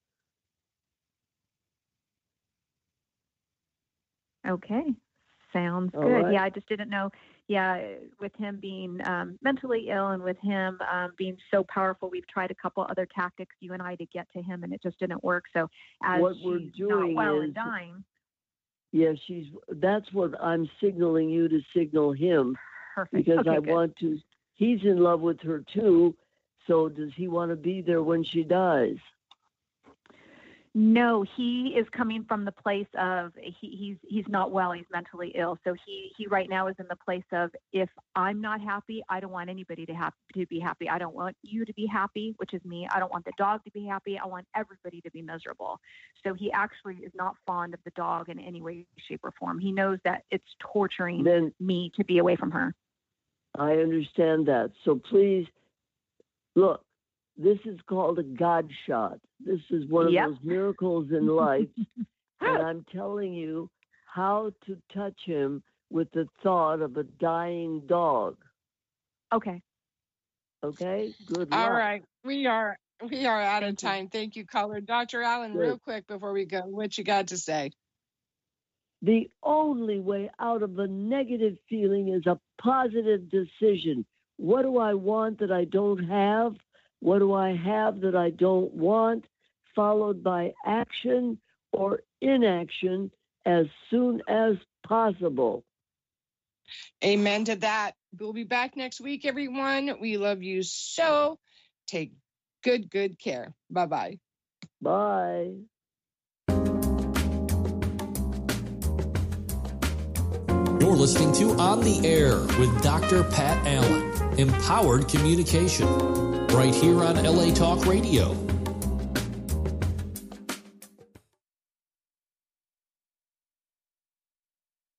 Okay. Sounds All good. right. Yeah, I just didn't know. Yeah, with him being mentally ill and with him being so powerful, we've tried a couple other tactics, you and I, to get to him, and it just didn't work. So as what she's we're doing not well is, and dying. Yeah, that's what I'm signaling you to signal him. Perfect. Because Okay, I good. want to, he's in love with her too. So does he want to be there when she dies? No, he is coming from the place of he's not well. He's mentally ill. So he right now is in the place of, if I'm not happy, I don't want anybody to be happy. I don't want you to be happy, which is me. I don't want the dog to be happy. I want everybody to be miserable. So he actually is not fond of the dog in any way, shape, or form. He knows that it's torturing me to be away from her. I understand that. So please, look, this is called a God shot. This is one of those miracles in life. And I'm telling you how to touch him with the thought of a dying dog. Okay. Okay? Good luck. All right. We are out of time. Thank you, caller. Dr. Allen, real quick before we go, what you got to say? The only way out of a negative feeling is a positive decision. What do I want that I don't have? What do I have that I don't want? Followed by action or inaction as soon as possible. Amen to that. We'll be back next week, everyone. We love you so. Take good care. Bye-bye. Bye. You're listening to On the Air with Dr. Pat Allen. Empowered communication. Right here on LA Talk Radio.